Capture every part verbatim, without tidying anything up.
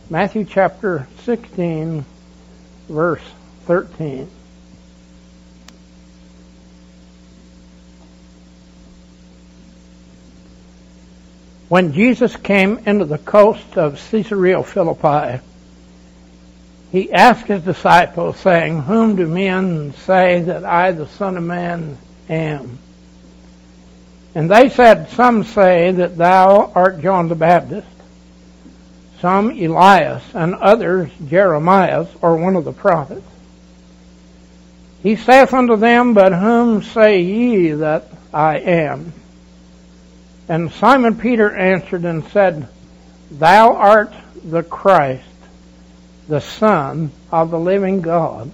Matthew chapter sixteen, verse thirteen. When Jesus came into the coast of Caesarea Philippi, he asked his disciples, saying, "Whom do men say that I, the Son of Man, am?" And they said, "Some say that thou art John the Baptist, some Elias, and others Jeremiah, or one of the prophets." He saith unto them, "But whom say ye that I am?" And Simon Peter answered and said, "Thou art the Christ, the Son of the living God."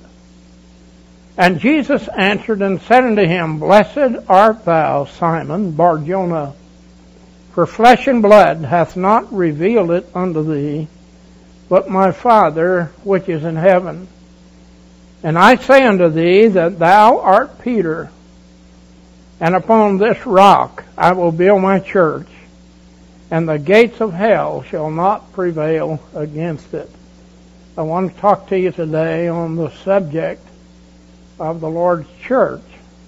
And Jesus answered and said unto him, "Blessed art thou, Simon Bar-Jonah, for flesh and blood hath not revealed it unto thee, but my Father which is in heaven. And I say unto thee that thou art Peter, and upon this rock I will build my church, and the gates of hell shall not prevail against it." I want to talk to you today on the subject of the Lord's church,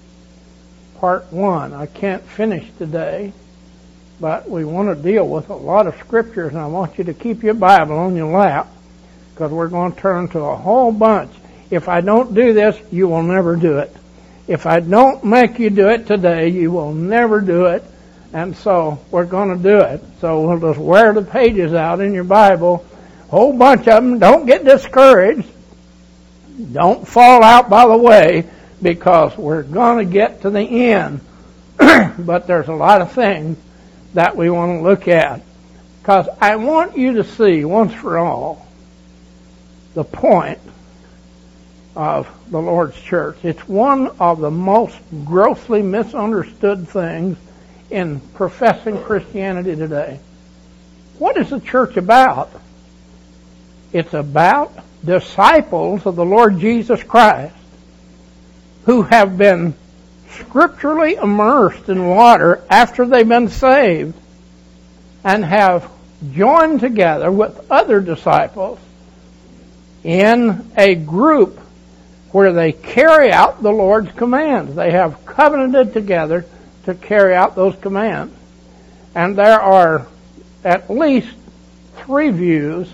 part one. I can't finish today, but we want to deal with a lot of scriptures, and I want you to keep your Bible on your lap, because we're going to turn to a whole bunch. If I don't do this, you will never do it. If I don't make you do it today, you will never do it. And so we're going to do it. So we'll just wear the pages out in your Bible, a whole bunch of them. Don't get discouraged. Don't fall out by the way, because we're going to get to the end. But there's a lot of things that we want to look at. Because I want you to see once for all the point of the Lord's church. It's one of the most grossly misunderstood things in professing Christianity today. What is the church about? It's about disciples of the Lord Jesus Christ who have been scripturally immersed in water after they've been saved and have joined together with other disciples in a group where they carry out the Lord's commands. They have covenanted together to carry out those commands. And there are at least three views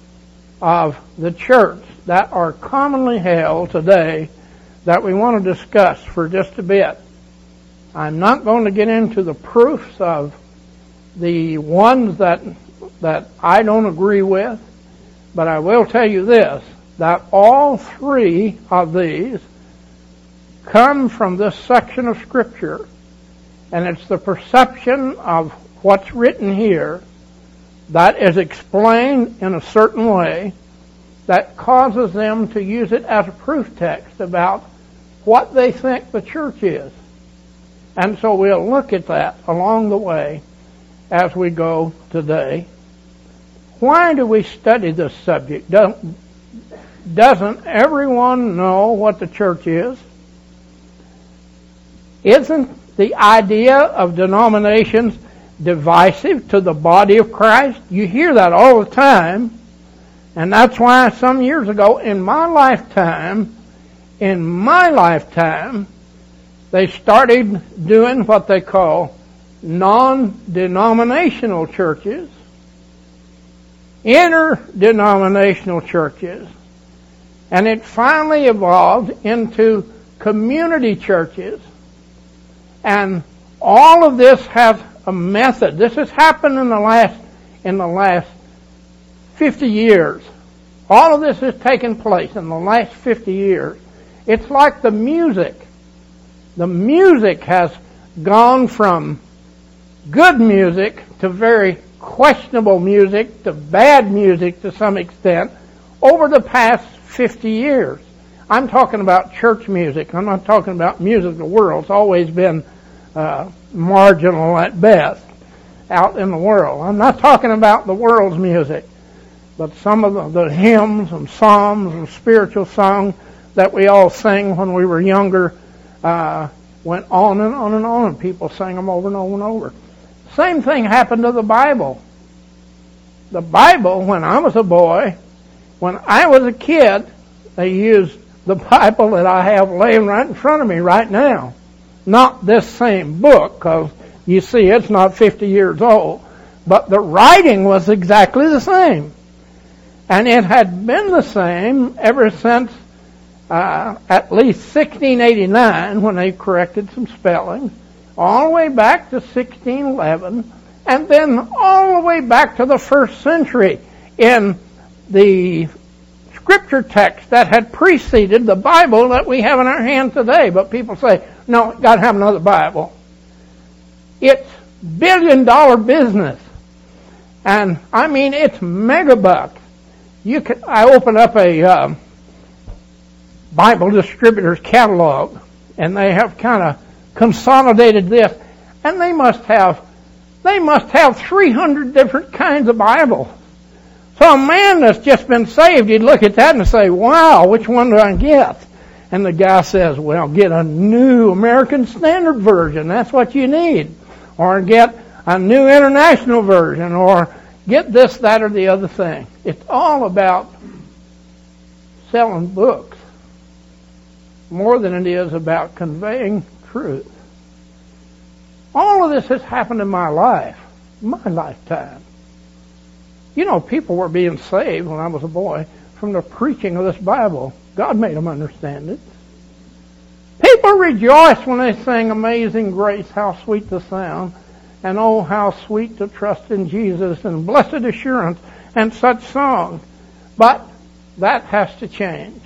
of the church that are commonly held today that we want to discuss for just a bit. I'm not going to get into the proofs of the ones that that I don't agree with, but I will tell you this, that all three of these come from this section of Scripture, and it's the perception of what's written here that is explained in a certain way that causes them to use it as a proof text about what they think the church is. And so we'll look at that along the way as we go today. Why do we study this subject? Don't, doesn't everyone know what the church is? Isn't the idea of denominations divisive to the body of Christ? You hear that all the time. And that's why some years ago in my lifetime, in my lifetime, they started doing what they call non-denominational churches, interdenominational churches, and it finally evolved into community churches. And all of this has a method. This has happened in the last in the last fifty years. All of this has taken place in the last fifty years. It's like the music. The music has gone from good music to very questionable music to bad music to some extent over the past fifty years. I'm talking about church music. I'm not talking about music of the world. It's always been uh, marginal at best out in the world. I'm not talking about the world's music, but some of the, the hymns and psalms and spiritual songs that we all sang when we were younger uh, went on and on and on, and people sang them over and over and over. Same thing happened to the Bible. the Bible, when I was a boy, when I was a kid, they used the Bible that I have laying right in front of me right now. Not this same book, because you see it's not fifty years old. But the writing was exactly the same. And it had been the same ever since uh, at least sixteen eighty-nine, when they corrected some spellings, all the way back to sixteen eleven, and then all the way back to the first century in the scripture text that had preceded the Bible that we have in our hand today. But people say, no, got to have another Bible. It's billion dollar business. And I mean, it's mega bucks. You could, I opened up a um, Bible distributor's catalog, and they have kind of consolidated this, and they must have they must have three hundred different kinds of Bibles. So a man that's just been saved, he'd look at that and say, wow, which one do I get? And the guy says, well, get a new American Standard Version. That's what you need. Or get a new International Version, or get this, that, or the other thing. It's all about selling books more than it is about conveying truth. All of this has happened in my life, my lifetime. You know, people were being saved when I was a boy from the preaching of this Bible. God made them understand it. People rejoice when they sing Amazing Grace, how sweet the sound, and oh, how sweet to trust in Jesus, and Blessed Assurance, and such songs. But that has to change.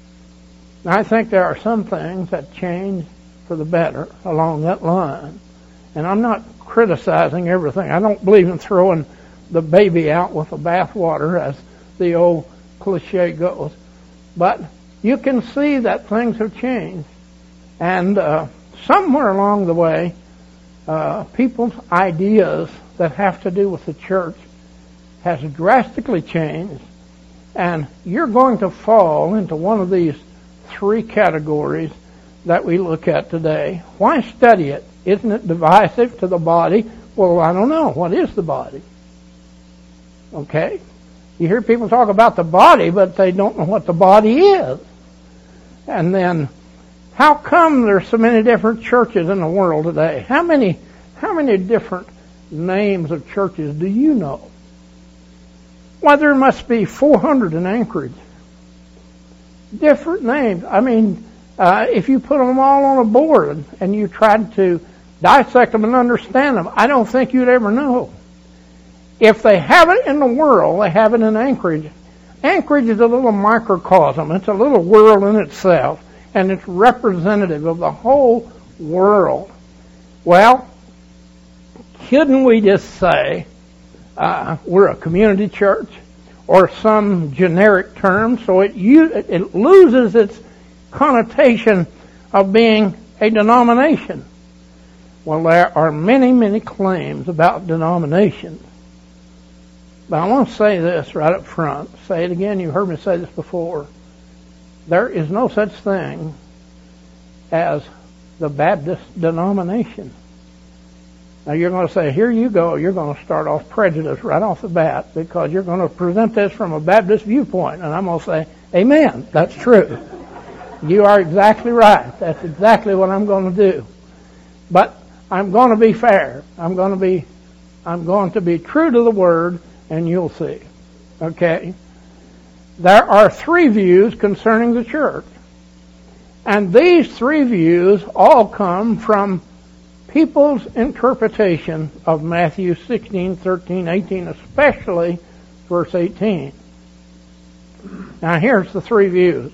I think there are some things that change for the better along that line. And I'm not criticizing everything. I don't believe in throwing the baby out with the bathwater, as the old cliche goes. But you can see that things have changed. And uh, somewhere along the way, uh, people's ideas that have to do with the church has drastically changed. And you're going to fall into one of these three categories that we look at today. Why study it? Isn't it divisive to the body? Well, I don't know. What is the body? Okay? You hear people talk about the body, but they don't know what the body is. And then, how come there's so many different churches in the world today? How many, how many different names of churches do you know? Why, there must be four hundred in Anchorage. Different names. I mean, uh, if you put them all on a board and you tried to dissect them and understand them, I don't think you'd ever know. If they have it in the world, they have it in Anchorage. Anchorage is a little microcosm. It's a little world in itself, and it's representative of the whole world. Well, couldn't we just say uh, we're a community church, or some generic term, so it, it loses its connotation of being a denomination? Well, there are many, many claims about denominations. But I want to say this right up front. Say it again. You've heard me say this before. There is no such thing as the Baptist denomination. Now you're going to say, here you go. You're going to start off prejudice right off the bat, because you're going to present this from a Baptist viewpoint. And I'm going to say, amen. That's true. You are exactly right. That's exactly what I'm going to do. But I'm going to be fair. I'm going to be, I'm going to be true to the Word, and you'll see. Okay? There are three views concerning the church. And these three views all come from people's interpretation of Matthew sixteen, thirteen, eighteen, especially verse eighteen. Now here's the three views.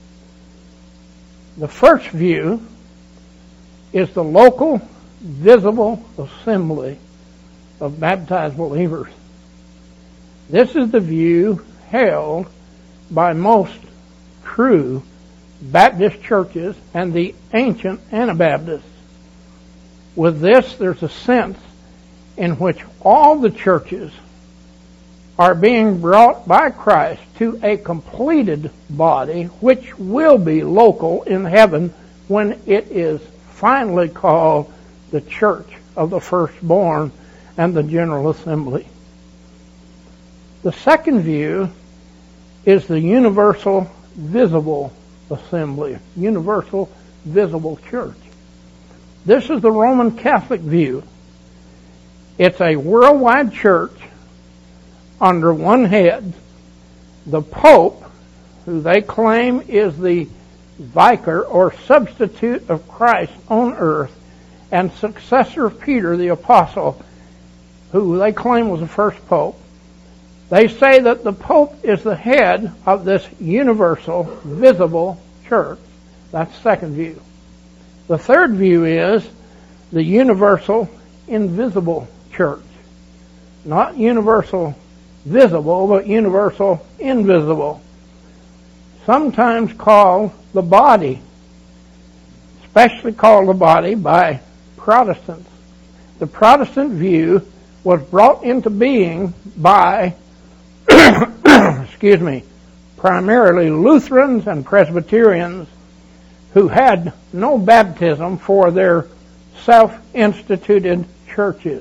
The first view is the local, visible assembly of baptized believers. This is the view held by most true Baptist churches and the ancient Anabaptists. With this, there's a sense in which all the churches are being brought by Christ to a completed body, which will be local in heaven when it is finally called the Church of the Firstborn and the General Assembly. The second view is the universal visible assembly, universal visible church. This is the Roman Catholic view. It's a worldwide church under one head. The Pope, who they claim is the vicar or substitute of Christ on earth and successor of Peter the Apostle, who they claim was the first Pope. They say that the Pope is the head of this universal, visible church. That's the second view. The third view is the universal, invisible church. Not universal visible, but universal invisible. Sometimes called the body, especially called the body by Protestants. The Protestant view was brought into being by, excuse me, primarily Lutherans and Presbyterians who had no baptism for their self-instituted churches.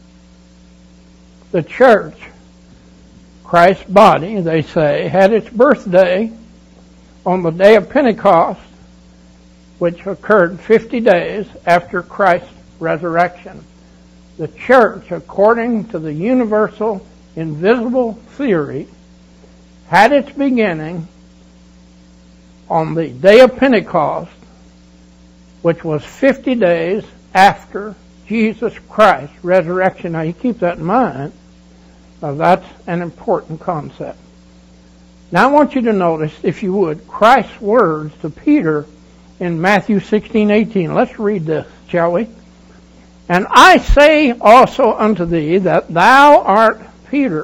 The church, Christ's body, they say, had its birthday on the day of Pentecost, which occurred fifty days after Christ's resurrection. The church, according to the universal invisible theory, had its beginning on the day of Pentecost, which was fifty days after Jesus Christ's resurrection. Now you keep that in mind. Now that's an important concept. Now I want you to notice, if you would, Christ's words to Peter in Matthew sixteen eighteen. Let's read this, shall we? And I say also unto thee that thou art Peter.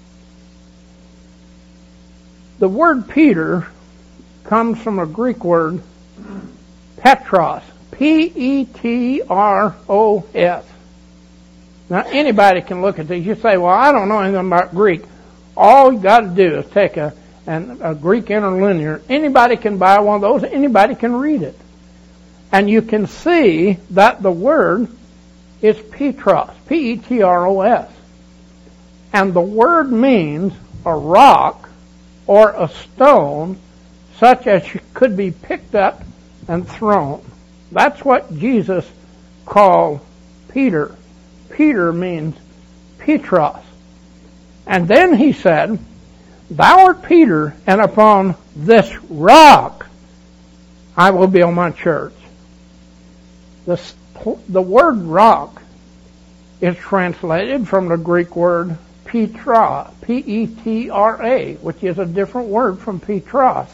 The word Peter comes from a Greek word, Petros. P E T R O S. Now anybody can look at these. You say, well, I don't know anything about Greek. All you got to do is take a, an, a Greek interlinear. Anybody can buy one of those. Anybody can read it. And you can see that the word is Petros. P E T R O S. And the word means a rock or a stone such as could be picked up and thrown. That's what Jesus called Peter. Peter means Petros. And then he said, thou art Peter, and upon this rock I will build my church. The, the word rock is translated from the Greek word Petra, P E T R A, which is a different word from Petros.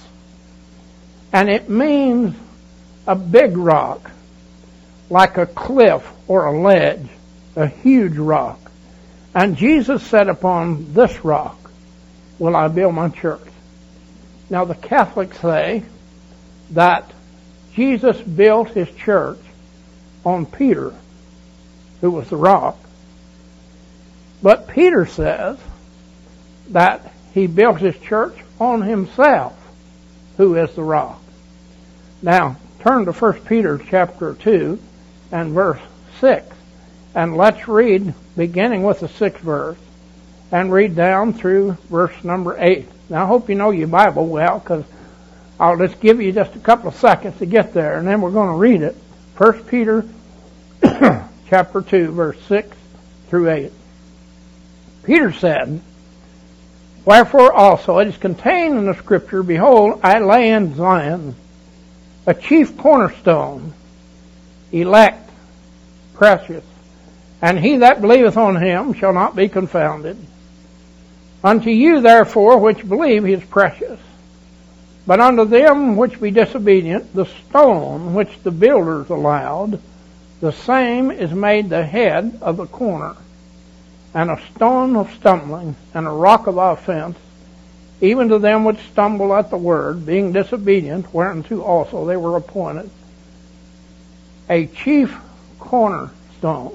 And it means a big rock, like a cliff or a ledge, a huge rock. And Jesus said, upon this rock will I build my church. Now the Catholics say that Jesus built his church on Peter, who was the rock. But Peter says that he built his church on himself, who is the rock. Now, turn to First Peter chapter two and verse six. And let's read, beginning with the sixth verse, and read down through verse number eight. Now, I hope you know your Bible well, because I'll just give you just a couple of seconds to get there, and then we're going to read it. First Peter chapter two, verse six through eight. Peter said, wherefore also it is contained in the Scripture, behold, I lay in Zion a chief cornerstone, elect, precious, and he that believeth on him shall not be confounded. Unto you therefore which believe he is precious. But unto them which be disobedient, the stone which the builders allowed, the same is made the head of the corner, and a stone of stumbling, and a rock of offense, even to them which stumble at the word, being disobedient, whereunto also they were appointed. A chief cornerstone.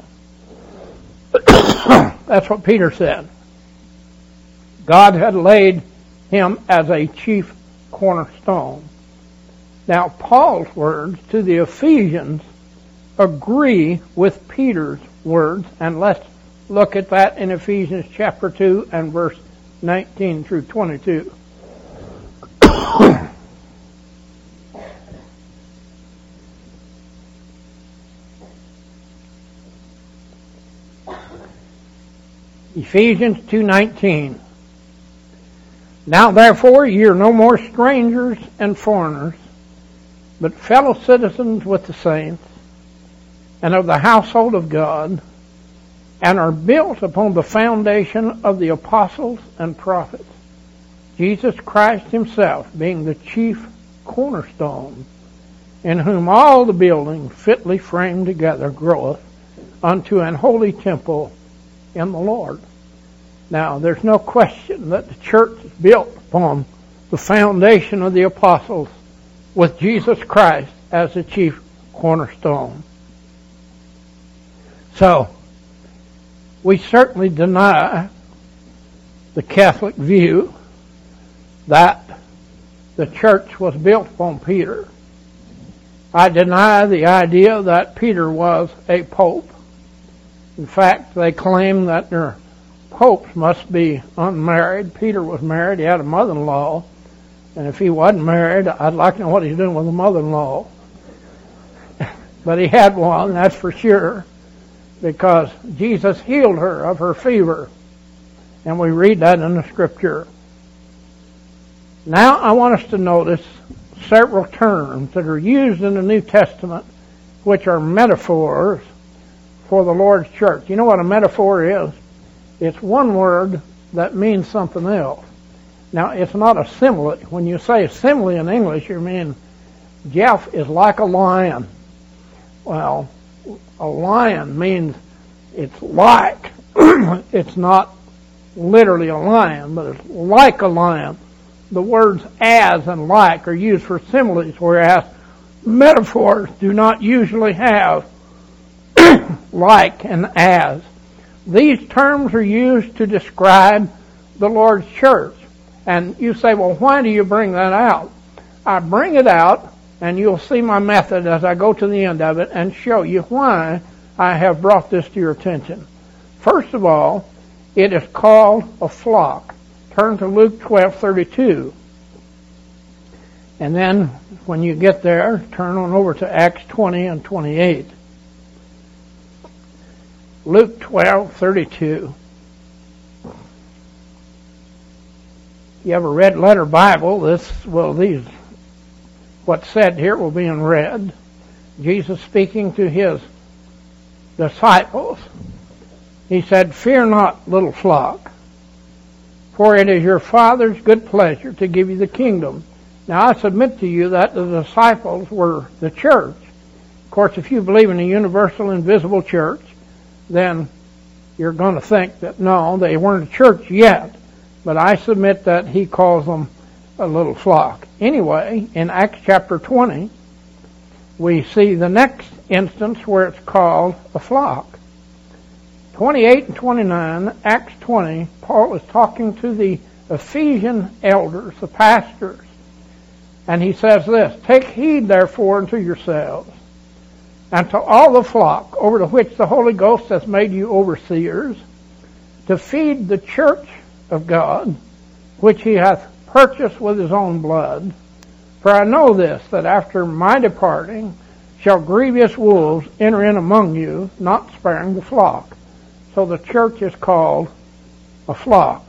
That's what Peter said. God had laid him as a chief cornerstone. Now, Paul's words to the Ephesians agree with Peter's words, and let's look at that in Ephesians chapter two and verse nineteen through twenty-two. Ephesians two nineteen. Now therefore ye are no more strangers and foreigners, but fellow citizens with the saints, and of the household of God, and are built upon the foundation of the apostles and prophets, Jesus Christ himself being the chief cornerstone, in whom all the building fitly framed together groweth unto an holy temple in the Lord. Now, there's no question that the church is built upon the foundation of the apostles with Jesus Christ as the chief cornerstone. So, we certainly deny the Catholic view that the church was built upon Peter. I deny the idea that Peter was a pope. In fact, they claim that their popes must be unmarried. Peter was married. He had a mother-in-law. And if he wasn't married, I'd like to know what he's doing with a mother-in-law. But he had one, that's for sure, because Jesus healed her of her fever. And we read that in the Scripture. Now I want us to notice several terms that are used in the New Testament which are metaphors for the Lord's church. You know what a metaphor is? It's one word that means something else. Now, it's not a simile. When you say simile in English, you mean Jeff is like a lion. Well, a lion means it's like. It's not literally a lion, but it's like a lion. The words as and like are used for similes, whereas metaphors do not usually have like and as. These terms are used to describe the Lord's church. And you say, well, why do you bring that out? I bring it out, and you'll see my method as I go to the end of it and show you why I have brought this to your attention. First of all, it is called a flock. Turn to Luke twelve thirty-two. And then when you get there, turn on over to Acts twenty and twenty-eight. Luke twelve thirty-two. If you have a red letter Bible, this well these what's said here will be in red. Jesus speaking to his disciples. He said, "Fear not, little flock, for it is your Father's good pleasure to give you the kingdom." Now I submit to you that the disciples were the church. Of course, if you believe in a universal invisible church, then you're going to think that no, they weren't a church yet. But I submit that he calls them a little flock. Anyway, in Acts chapter twenty, we see the next instance where it's called a flock. twenty-eight and twenty-nine, Acts twenty, Paul is talking to the Ephesian elders, the pastors. And he says this, "Take heed therefore unto yourselves, and to all the flock over to which the Holy Ghost hath made you overseers, to feed the church of God, which he hath purchased with his own blood. For I know this, that after my departing shall grievous wolves enter in among you, not sparing the flock." So the church is called a flock.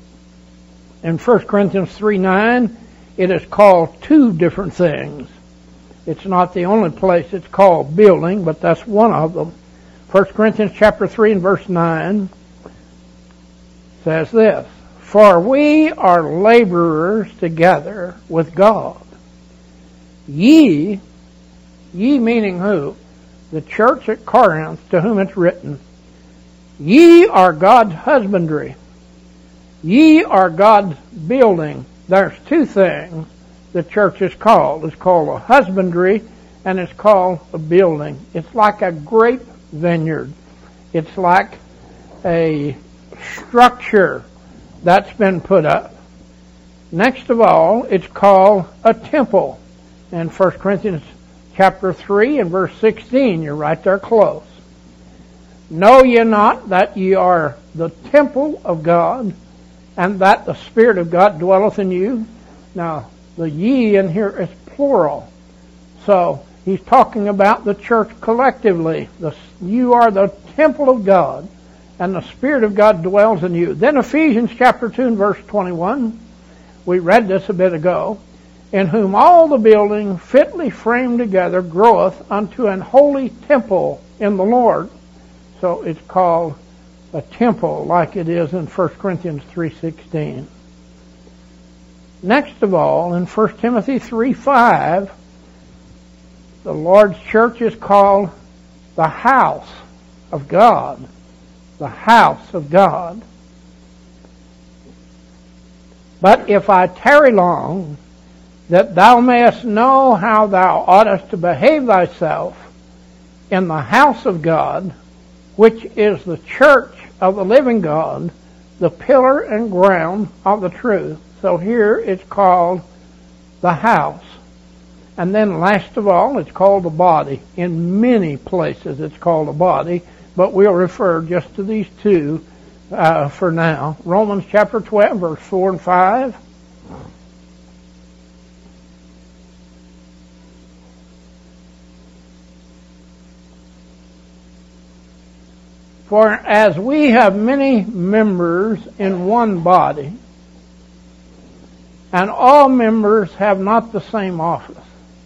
In First Corinthians three nine, it is called two different things. It's not the only place it's called building, but that's one of them. First Corinthians chapter three and verse nine says this, "For we are laborers together with God. Ye," ye meaning who? The church at Corinth, to whom it's written, "Ye are God's husbandry. Ye are God's building." There's two things the church is called. It's called a husbandry and it's called a building. It's like a grape vineyard. It's like a structure that's been put up. Next of all, it's called a temple. In First Corinthians chapter three and verse sixteen, you're right there close. "Know ye not that ye are the temple of God, and that the Spirit of God dwelleth in you. Now, the ye in here is plural. So, he's talking about the church collectively. The, you are the temple of God, and the Spirit of God dwells in you. Then Ephesians chapter two and verse twenty-one, we read this a bit ago, in whom all the building fitly framed together groweth unto an holy temple in the Lord. So it's called a temple like it is in First Corinthians three sixteen. Next of all, in First Timothy three five, the Lord's church is called the house of God. The house of God. But if I tarry long, that thou mayest know how thou oughtest to behave thyself in the house of God, which is the church of the living God, the pillar and ground of the truth. So here it's called the house. And then last of all, it's called the body. In many places it's called a body, but we'll refer just to these two uh, for now. Romans chapter twelve, verse four and five. For as we have many members in one body, and all members have not the same office,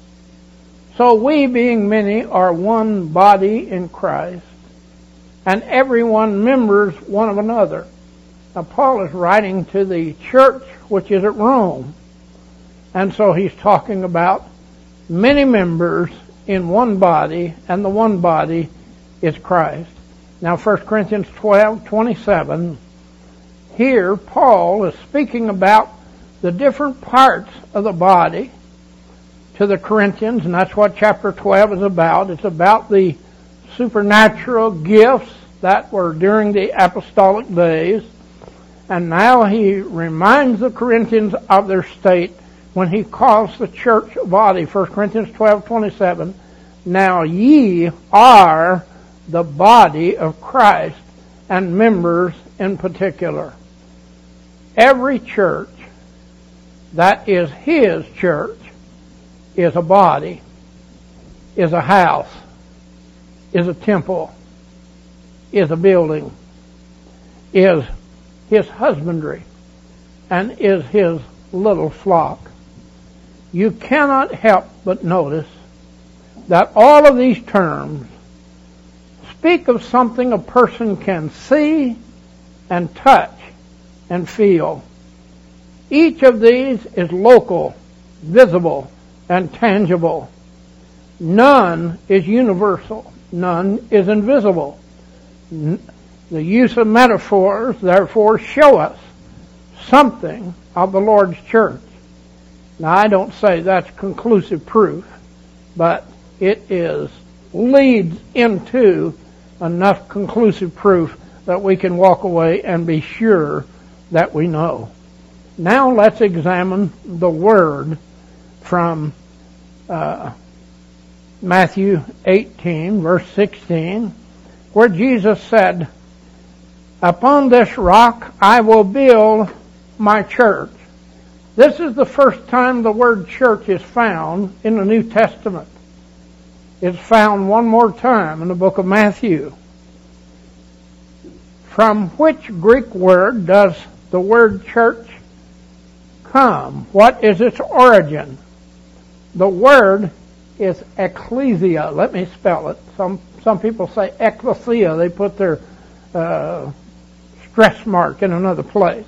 so we, being many, are one body in Christ, and everyone members one of another. Now, Paul is writing to the church which is at Rome, and so he's talking about many members in one body, and the one body is Christ. Now, First Corinthians twelve twenty-seven, here Paul is speaking about the different parts of the body to the Corinthians, and that's what chapter twelve is about. It's about the supernatural gifts that were during the apostolic days. And now he reminds the Corinthians of their state when he calls the church body. First Corinthians twelve twenty-seven, now ye are the body of Christ, and members in particular. Every church that is his church is a body, is a house, is a temple, is a building, is his husbandry, and is his little flock. You cannot help but notice that all of these terms speak of something a person can see and touch and feel. Each of these is local, visible, and tangible. None is universal. None is invisible. The use of metaphors, therefore, show us something of the Lord's church. Now, I don't say that's conclusive proof, but it is leads into enough conclusive proof that we can walk away and be sure that we know. Now let's examine the word from uh, Matthew eighteen, verse sixteen, where Jesus said, upon this rock I will build my church. This is the first time the word church is found in the New Testament. It's found one more time in the book of Matthew. From which Greek word does the word church come? What is its origin? The word is ecclesia. Let me spell it. Some some people say ecclesia. They put their uh, stress mark in another place.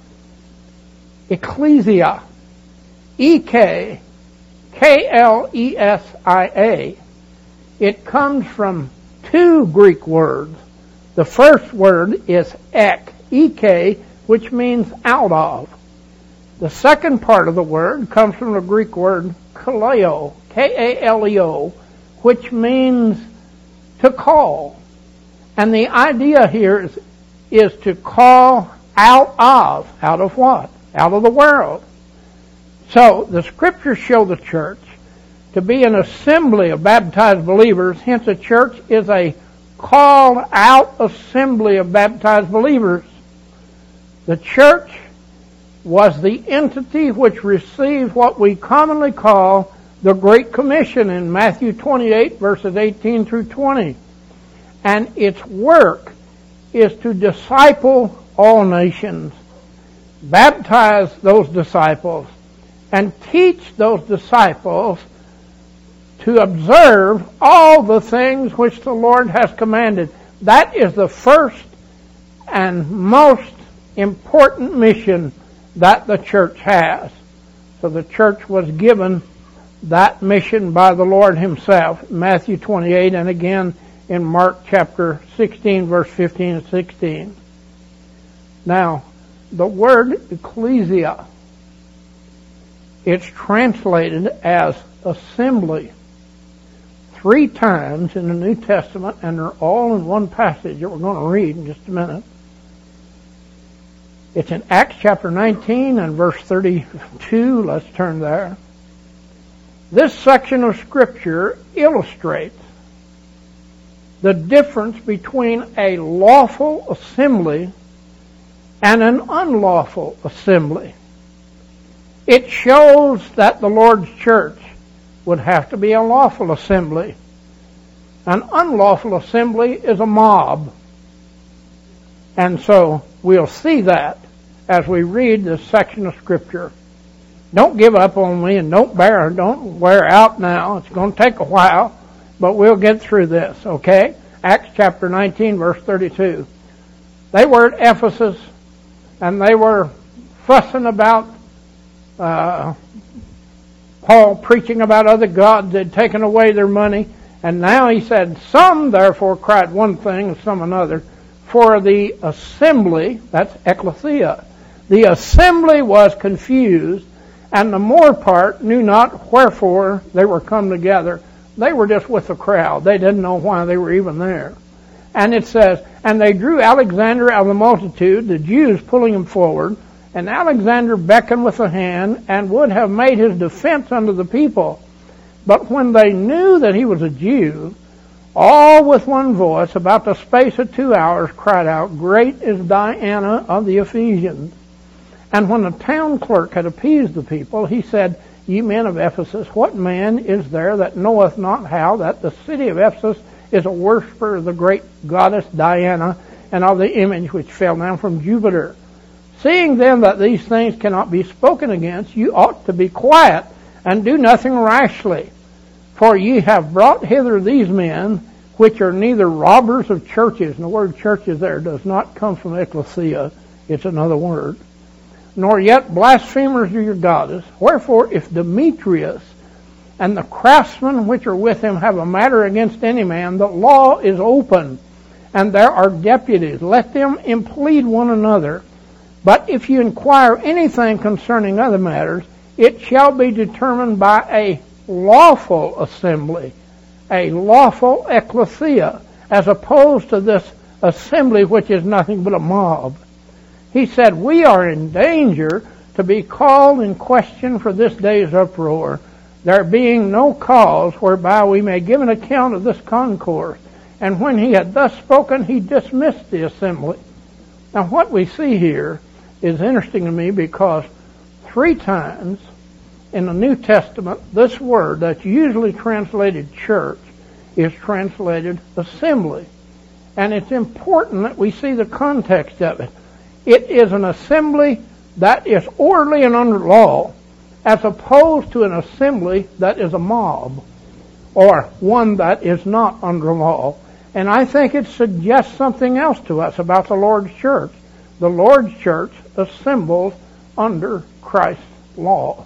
Ecclesia. E K K L E S I A. It comes from two Greek words. The first word is ek, E K, which means out of. The second part of the word comes from the Greek word kaleo, K A L E O, which means to call. And the idea here is, is to call out of. Out of what? Out of the world. So the scriptures show the church to be an assembly of baptized believers. Hence, a church is a called out assembly of baptized believers. The church was the entity which received what we commonly call the Great Commission in Matthew twenty-eight, verses eighteen through twenty. And its work is to disciple all nations, baptize those disciples, and teach those disciples to observe all the things which the Lord has commanded. That is the first and most important mission that the church has. So the church was given that mission by the Lord Himself, Matthew twenty-eight, and again in Mark chapter sixteen, verse fifteen and sixteen. Now, the word ecclesia, it's translated as assembly three times in the New Testament, and they're all in one passage that we're going to read in just a minute. It's in Acts chapter nineteen and verse thirty-two. Let's turn there. This section of Scripture illustrates the difference between a lawful assembly and an unlawful assembly. It shows that the Lord's church would have to be a lawful assembly. An unlawful assembly is a mob. And so we'll see that as we read this section of Scripture. Don't give up on me and don't bear, don't wear out now. It's going to take a while, but we'll get through this, okay? Acts chapter nineteen, verse thirty-two. They were at Ephesus, and they were fussing about uh, Paul preaching about other gods that had taken away their money. And now he said, some therefore cried one thing and some another. For the assembly, that's ecclesia, the assembly was confused, and the more part knew not wherefore they were come together. They were just with the crowd. They didn't know why they were even there. And it says, and they drew Alexander out of the multitude, the Jews pulling him forward, and Alexander beckoned with a hand and would have made his defense unto the people. But when they knew that he was a Jew, all with one voice, about the space of two hours, cried out, Great is Diana of the Ephesians. And when the town clerk had appeased the people, he said, Ye men of Ephesus, what man is there that knoweth not how that the city of Ephesus is a worshipper of the great goddess Diana, and of the image which fell down from Jupiter? Seeing then that these things cannot be spoken against, you ought to be quiet, and do nothing rashly. For ye have brought hither these men, which are neither robbers of churches, and the word churches there does not come from ecclesia, it's another word, nor yet blasphemers of your goddess. Wherefore, if Demetrius and the craftsmen which are with him have a matter against any man, the law is open, and there are deputies. Let them implead one another. But if you inquire anything concerning other matters, it shall be determined by a lawful assembly, a lawful ecclesia, as opposed to this assembly which is nothing but a mob. He said, we are in danger to be called in question for this day's uproar, there being no cause whereby we may give an account of this concourse. And when he had thus spoken, he dismissed the assembly. Now what we see here is interesting to me, because three times in the New Testament, this word that's usually translated church is translated assembly. And it's important that we see the context of it. It is an assembly that is orderly and under law, as opposed to an assembly that is a mob, or one that is not under law. And I think it suggests something else to us about the Lord's church. The Lord's church assembles under Christ's law.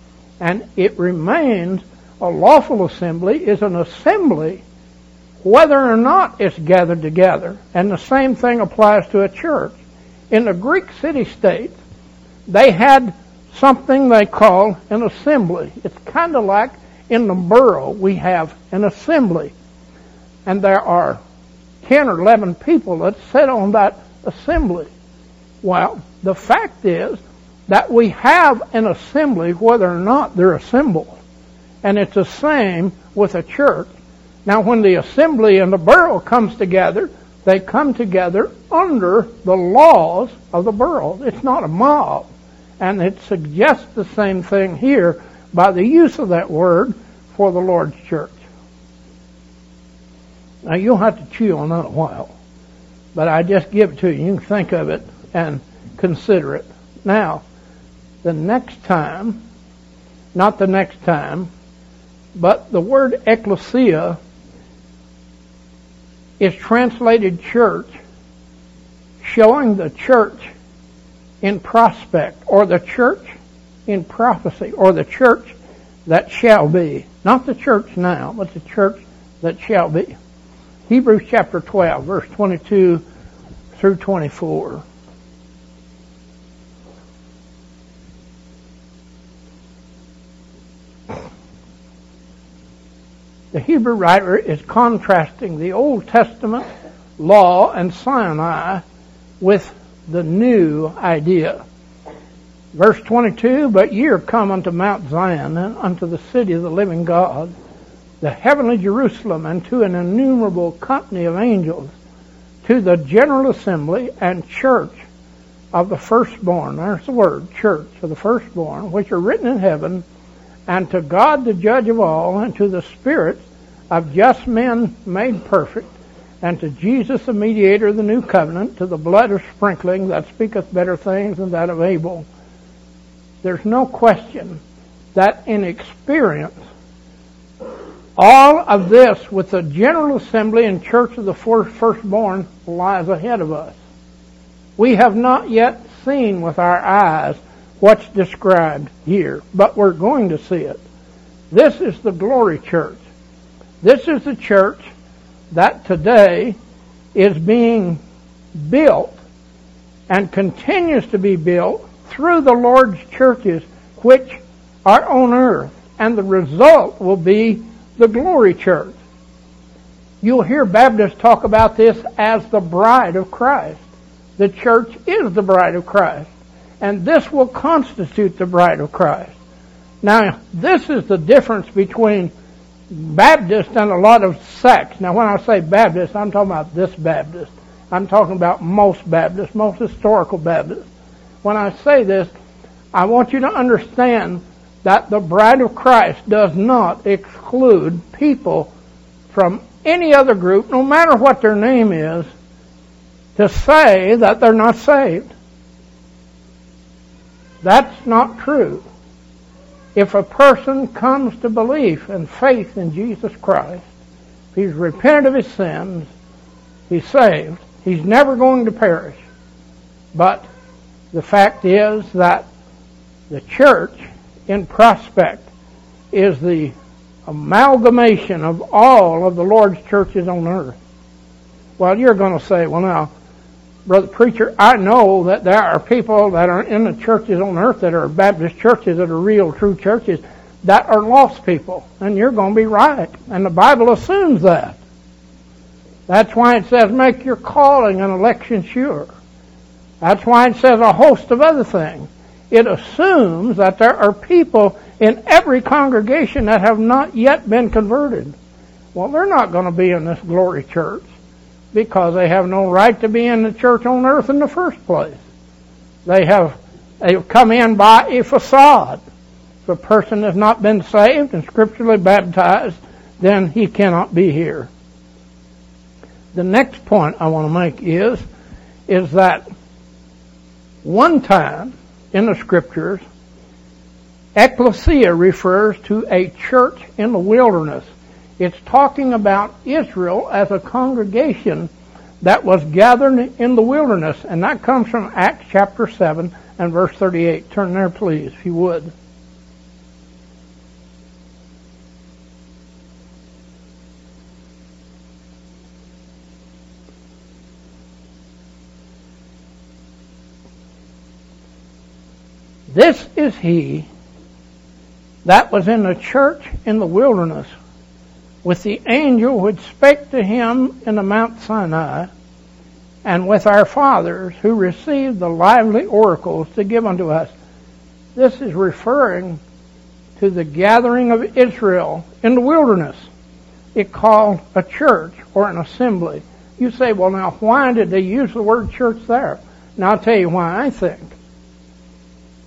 And it remains a lawful assembly is an assembly whether or not it's gathered together. And the same thing applies to a church. In the Greek city-states, they had something they call an assembly. It's kind of like in the borough we have an assembly. And there are ten or eleven people that sit on that assembly. Well, the fact is that we have an assembly whether or not they're assembled. And it's the same with a church. Now, when the assembly and the borough comes together, they come together under the laws of the borough. It's not a mob. And it suggests the same thing here by the use of that word for the Lord's church. Now, you'll have to chew on that a while, but I just give it to you. You can think of it and consider it. Now, the next time, not the next time, but the word ecclesia is translated church, showing the church in prospect, or the church in prophecy, or the church that shall be. Not the church now, but the church that shall be. Hebrews chapter twelve, verse twenty-two through twenty-four. The Hebrew writer is contrasting the Old Testament law and Sinai with the new idea. Verse twenty-two, but ye are come unto Mount Zion, and unto the city of the living God, the heavenly Jerusalem, and to an innumerable company of angels, to the general assembly and church of the firstborn, there's the word, church of the firstborn, which are written in heaven, and to God the judge of all, and to the spirits of just men made perfect, and to Jesus the mediator of the new covenant, to the blood of sprinkling that speaketh better things than that of Abel. There's no question that in experience, all of this with the general assembly and church of the firstborn lies ahead of us. We have not yet seen with our eyes what's described here, but we're going to see it. This is the glory church. This is the church that today is being built and continues to be built through the Lord's churches, which are on earth. And the result will be the glory church. You'll hear Baptists talk about this as the bride of Christ. The church is the bride of Christ. And this will constitute the bride of Christ. Now, this is the difference between Baptist and a lot of sects. Now, when I say Baptist, I'm talking about this Baptist. I'm talking about most Baptists, most historical Baptists. When I say this, I want you to understand that the bride of Christ does not exclude people from any other group, no matter what their name is, to say that they're not saved. That's not true. If a person comes to belief and faith in Jesus Christ, if he's repented of his sins, he's saved. He's never going to perish. But the fact is that the church in prospect is the amalgamation of all of the Lord's churches on earth. Well, you're going to say, well now, Brother Preacher, I know that there are people that are in the churches on earth that are Baptist churches that are real, true churches that are lost people. And you're going to be right. And the Bible assumes that. That's why it says make your calling and election sure. That's why it says a host of other things. It assumes that there are people in every congregation that have not yet been converted. Well, they're not going to be in this glory church, because they have no right to be in the church on earth in the first place. They have they've come in by a facade. If a person has not been saved and scripturally baptized, then he cannot be here. The next point I want to make is, is that one time in the scriptures, ecclesia refers to a church in the wilderness. It's talking about Israel as a congregation that was gathered in the wilderness. And that comes from Acts chapter seven and verse thirty-eight. Turn there, please, if you would. This is he that was in the church in the wilderness, with the angel which spake to him in the Mount Sinai, and with our fathers who received the lively oracles to give unto us. This is referring to the gathering of Israel in the wilderness. It called a church or an assembly. You say, well now, why did they use the word church there? Now I'll tell you why I think.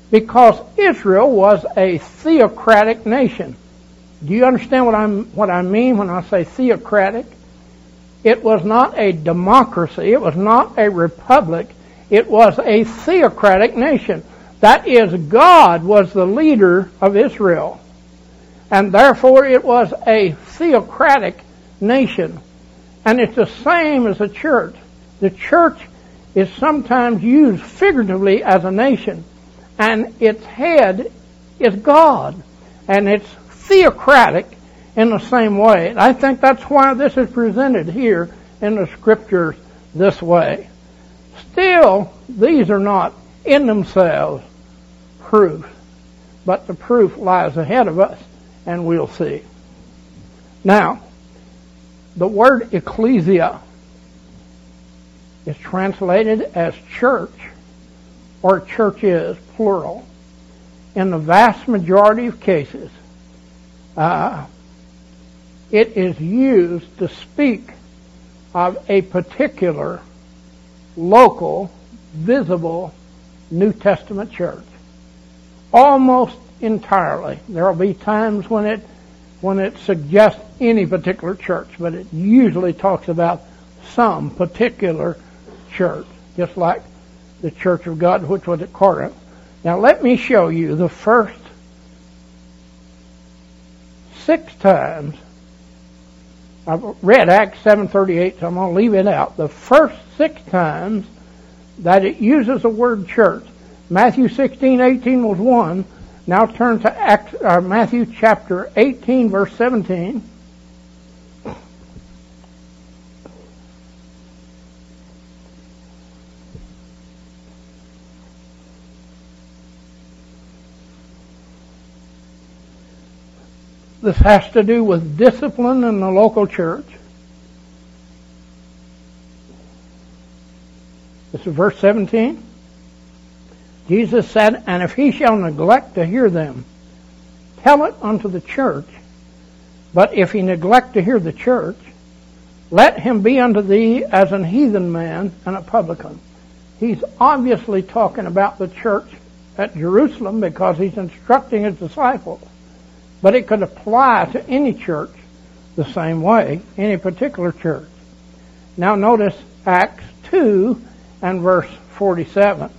because Israel was a theocratic nation. Do you understand what I'm what I mean when I say theocratic? It was not a democracy. It was not a republic. It was a theocratic nation. That is, God was the leader of Israel. And therefore it was a theocratic nation. And it's the same as the church. The church is sometimes used figuratively as a nation. And its head is God. And it's theocratic in the same way. And I think that's why this is presented here in the Scriptures this way. Still, these are not in themselves proof. But the proof lies ahead of us, and we'll see. Now, the word ecclesia is translated as church, or churches, plural. In the vast majority of cases, uh, it is used to speak of a particular local, visible New Testament church. Almost entirely. There will be times when it when it suggests any particular church, but it usually talks about some particular church, just like the Church of God, which was at Corinth. Now let me show you the first six times. I've read Acts seven thirty-eight, so I'm going to leave it out. The first six times that it uses the word church. Matthew sixteen eighteen was one. Now turn to Acts, uh, Matthew chapter eighteen, verse seventeen. This has to do with discipline in the local church. This is verse seventeen. Jesus said, "And if he shall neglect to hear them, tell it unto the church. But if he neglect to hear the church, let him be unto thee as an heathen man and a publican." He's obviously talking about the church at Jerusalem because he's instructing his disciples. But it could apply to any church the same way, any particular church. Now notice Acts two and verse forty-seven.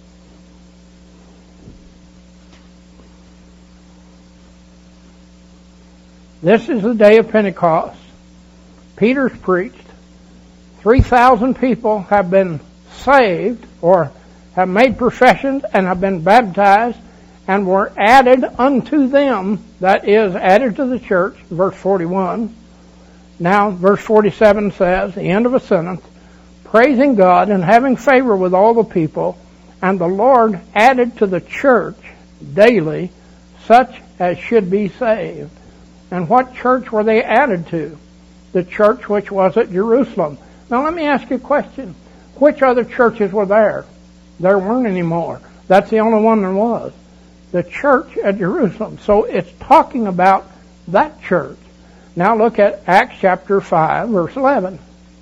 This is the day of Pentecost. Peter's preached. three thousand people have been saved or have made professions and have been baptized and were added unto them, that is, added to the church, verse forty-one. Now, verse forty-seven says, the end of a sentence, praising God and having favor with all the people, and the Lord added to the church daily such as should be saved. And what church were they added to? The church which was at Jerusalem. Now let me ask you a question. Which other churches were there? There weren't any more. That's the only one there was. The church at Jerusalem. So it's talking about that church. Now look at Acts chapter five, verse eleven.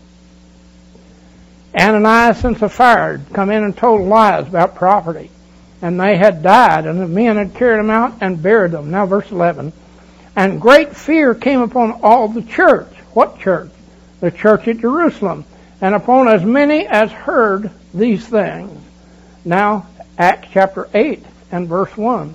Ananias and Sapphira had come in and told lies about property. And they had died, and the men had carried them out and buried them. Now verse eleven. And great fear came upon all the church. What church? The church at Jerusalem. And upon as many as heard these things. Now, Acts chapter eight and verse one.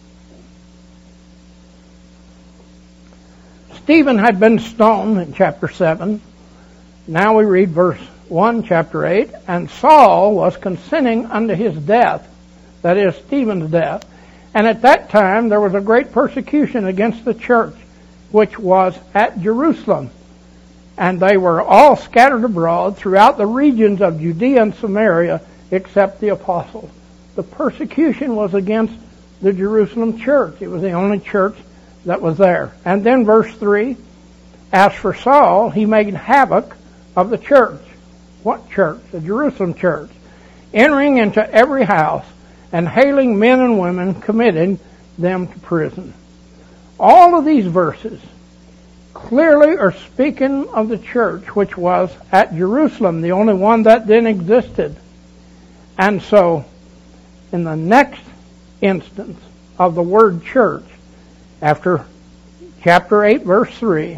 Stephen had been stoned in chapter seven. Now we read verse one, chapter eight. And Saul was consenting unto his death. That is, Stephen's death. And at that time there was a great persecution against the church, which was at Jerusalem. And they were all scattered abroad throughout the regions of Judea and Samaria, except the apostles. The persecution was against the Jerusalem church. It was the only church that was there. And then verse three, as for Saul, he made havoc of the church. What church? The Jerusalem church. Entering into every house and hailing men and women, committing them to prison. All of these verses clearly are speaking of the church which was at Jerusalem, the only one that then existed. And so, in the next instance of the word church after chapter eight, verse three.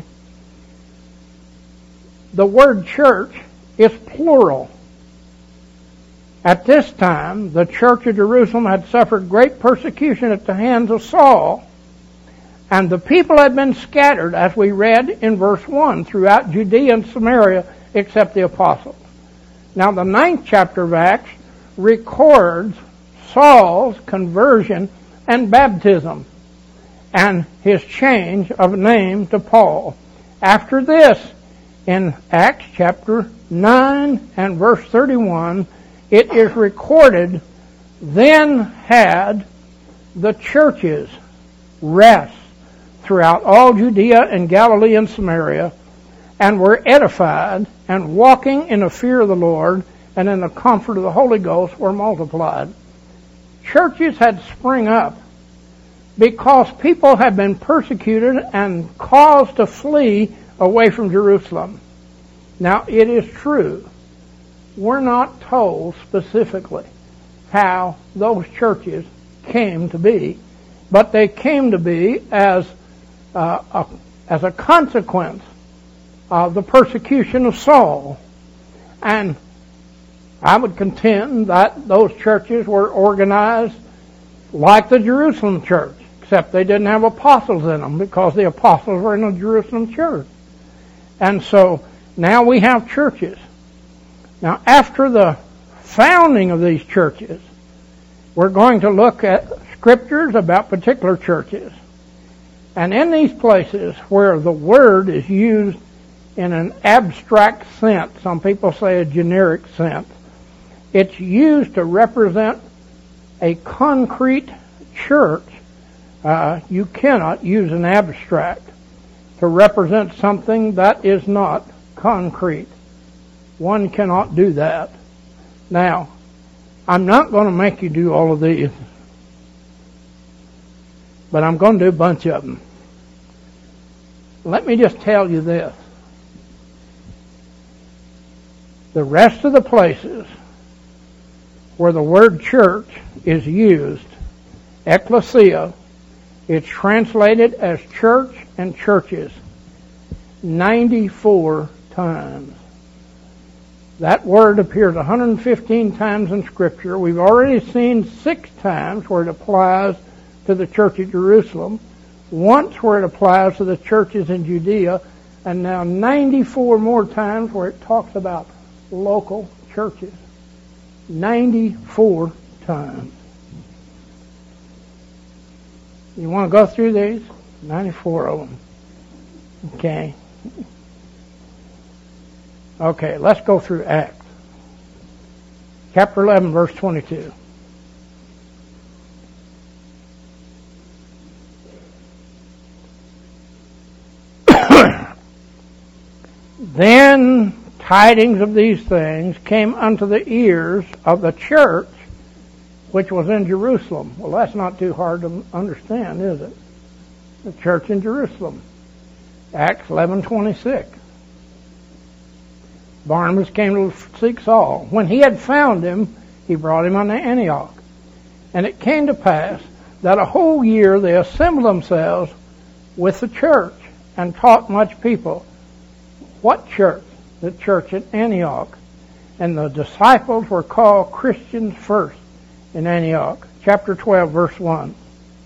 The word church is plural. At this time, the church of Jerusalem had suffered great persecution at the hands of Saul, and the people had been scattered, as we read in verse one, throughout Judea and Samaria, except the apostles. Now, the ninth chapter of Acts records Saul's conversion and baptism, and his change of name to Paul. After this, in Acts chapter nine and verse thirty-one, it is recorded, then had the churches rest throughout all Judea and Galilee and Samaria, and were edified, and walking in the fear of the Lord and in the comfort of the Holy Ghost were multiplied. Churches had sprung up because people had been persecuted and caused to flee away from Jerusalem. Now, it is true, we're not told specifically how those churches came to be, but they came to be as uh, a, as a consequence of the persecution of Saul. And I would contend that those churches were organized like the Jerusalem church, except they didn't have apostles in them because the apostles were in the Jerusalem church. And so now we have churches. Now, after the founding of these churches, we're going to look at scriptures about particular churches. And in these places where the word is used in an abstract sense, some people say a generic sense, it's used to represent a concrete church. Uh, you cannot use an abstract to represent something that is not concrete. One cannot do that. Now, I'm not going to make you do all of these, but I'm going to do a bunch of them. Let me just tell you this. The rest of the places where the word church is used, ecclesia, it's translated as church and churches ninety-four times. That word appears one hundred fifteen times in Scripture. We've already seen six times where it applies to the church of Jerusalem, once where it applies to the churches in Judea, and now ninety-four more times where it talks about local churches. ninety-four times. You want to go through these? ninety-four of them. Okay. Okay, let's go through Acts. Chapter eleven, verse twenty-two. Then tidings of these things came unto the ears of the church which was in Jerusalem. Well, that's not too hard to understand, is it? The church in Jerusalem. Acts eleven twenty-six. Barnabas came to seek Saul. When he had found him, he brought him unto Antioch. And it came to pass that a whole year they assembled themselves with the church and taught much people. What church? The church at Antioch. And the disciples were called Christians first in Antioch. Chapter twelve, verse one.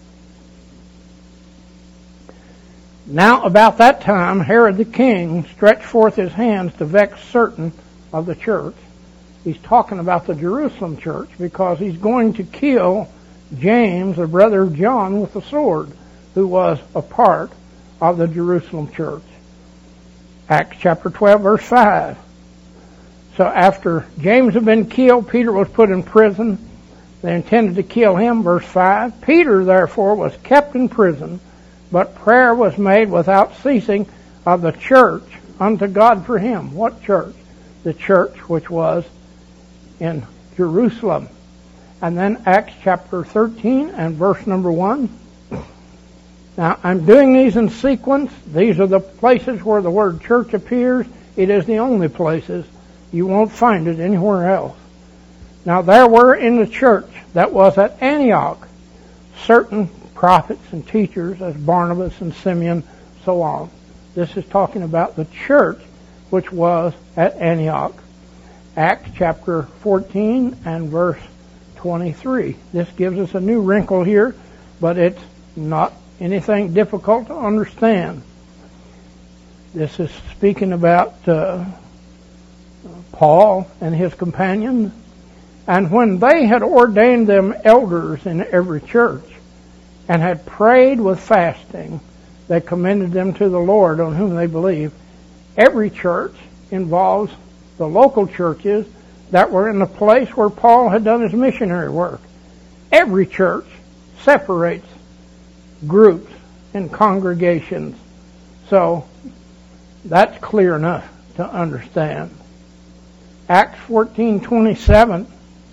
Now about that time Herod the king stretched forth his hands to vex certain of the church. He's talking about the Jerusalem church because he's going to kill James, the brother of John, with the sword, who was a part of the Jerusalem church. Acts chapter twelve, verse five. So after James had been killed, Peter was put in prison. They intended to kill him, verse five. Peter, therefore, was kept in prison, but prayer was made without ceasing of the church unto God for him. What church? The church which was in Jerusalem. And then Acts chapter thirteen and verse number one. Now, I'm doing these in sequence. These are the places where the word church appears. It is the only places. You won't find it anywhere else. Now, there were in the church that was at Antioch certain prophets and teachers as Barnabas and Simeon, so on. This is talking about the church which was at Antioch. Acts chapter fourteen and verse twenty-three. This gives us a new wrinkle here, but it's not anything difficult to understand. This is speaking about uh, Paul and his companions. And when they had ordained them elders in every church, and had prayed with fasting, they commended them to the Lord on whom they believed. Every church involves the local churches that were in the place where Paul had done his missionary work. Every church separates groups and congregations. So that's clear enough to understand. Acts fourteen twenty-seven.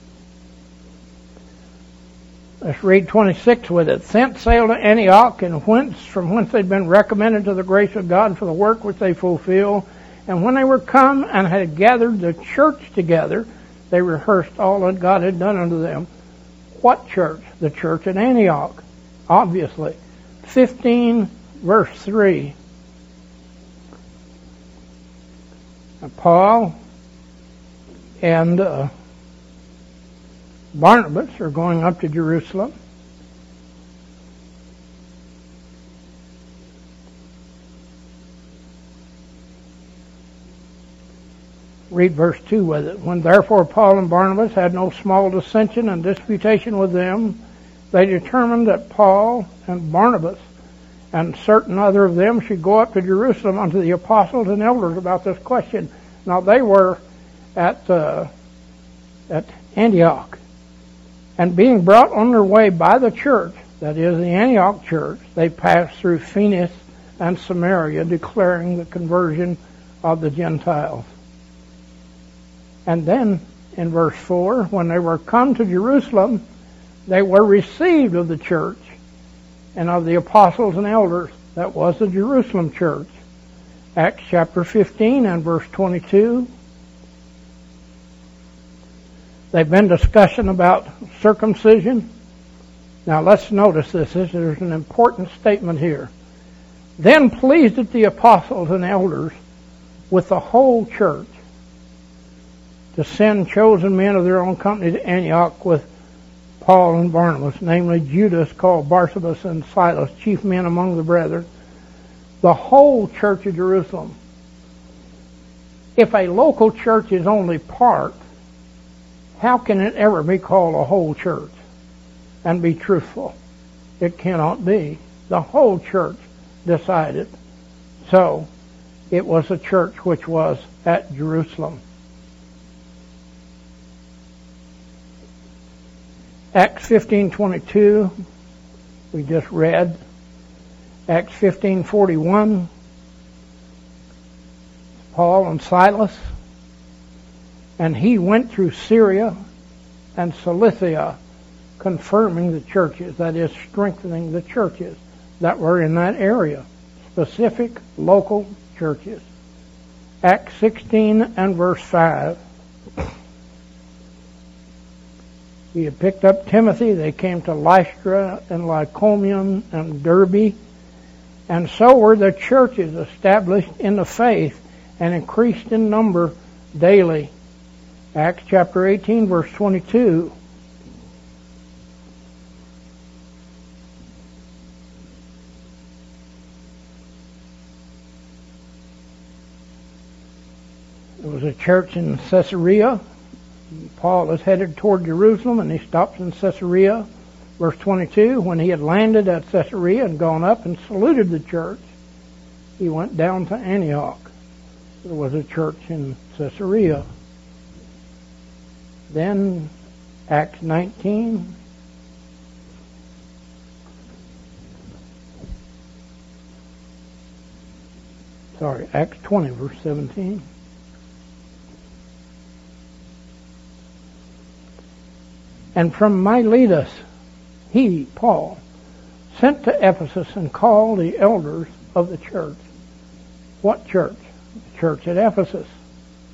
Let's read twenty-six with it. Thence sailed to Antioch, and whence, from whence they'd been recommended to the grace of God for the work which they fulfill. And when they were come and had gathered the church together, they rehearsed all that God had done unto them. What church? The church at Antioch, obviously. fifteen, verse three. Now, Paul and uh, Barnabas are going up to Jerusalem. Read verse two with it. When therefore Paul and Barnabas had no small dissension and disputation with them, they determined that Paul and Barnabas and certain other of them should go up to Jerusalem unto the apostles and elders about this question. Now they were at uh, at Antioch, and being brought on their way by the church, that is the Antioch church, they passed through Phoenix and Samaria, declaring the conversion of the Gentiles. And then in verse four, when they were come to Jerusalem, they were received of the church and of the apostles and elders. That was the Jerusalem church. Acts chapter fifteen and verse twenty-two. They've been discussing about circumcision. Now let's notice this. There's an important statement here. Then pleased it the apostles and elders with the whole church to send chosen men of their own company to Antioch with Paul and Barnabas, namely Judas called Barsabas and Silas, chief men among the brethren. The whole church of Jerusalem. If a local church is only part, how can it ever be called a whole church and be truthful? It cannot be. The whole church decided. So, it was a church which was at Jerusalem. Acts fifteen twenty-two, we just read. Acts fifteen forty-one, Paul and Silas. And he went through Syria and Cilicia, confirming the churches, that is, strengthening the churches that were in that area. Specific local churches. Acts sixteen and verse five. He had picked up Timothy. They came to Lystra and Lyconium and Derbe. And so were the churches established in the faith and increased in number daily. Acts chapter eighteen, verse twenty-two. There was a church in Caesarea. Paul is headed toward Jerusalem, and he stops in Caesarea. Verse twenty-two, when he had landed at Caesarea and gone up and saluted the church, he went down to Antioch. There was a church in Caesarea. Then Acts nineteen. Sorry, Acts twenty, verse seventeen. And from Miletus, he, Paul, sent to Ephesus and called the elders of the church. What church? The church at Ephesus.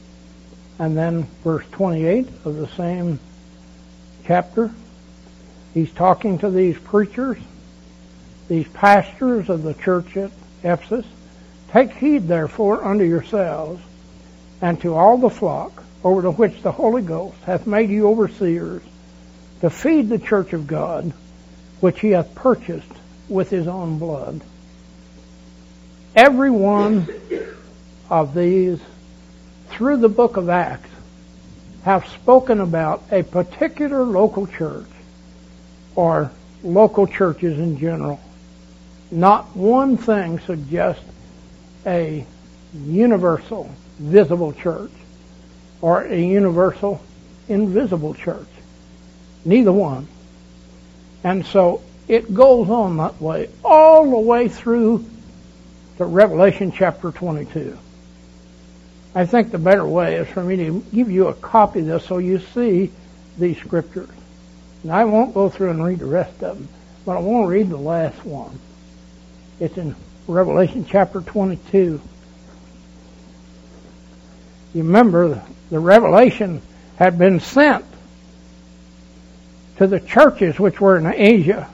And then verse twenty-eight of the same chapter. He's talking to these preachers, these pastors of the church at Ephesus. Take heed, therefore, unto yourselves, and to all the flock, over to which the Holy Ghost hath made you overseers, to feed the church of God, which he hath purchased with his own blood. Every one of these, through the book of Acts, have spoken about a particular local church, or local churches in general. Not one thing suggests a universal, visible church, or a universal, invisible church. Neither one. And so it goes on that way, all the way through to Revelation chapter twenty-two. I think the better way is for me to give you a copy of this so you see these scriptures. And I won't go through and read the rest of them, but I want to read the last one. It's in Revelation chapter twenty-two. You remember the revelation had been sent to the churches which were in Asia.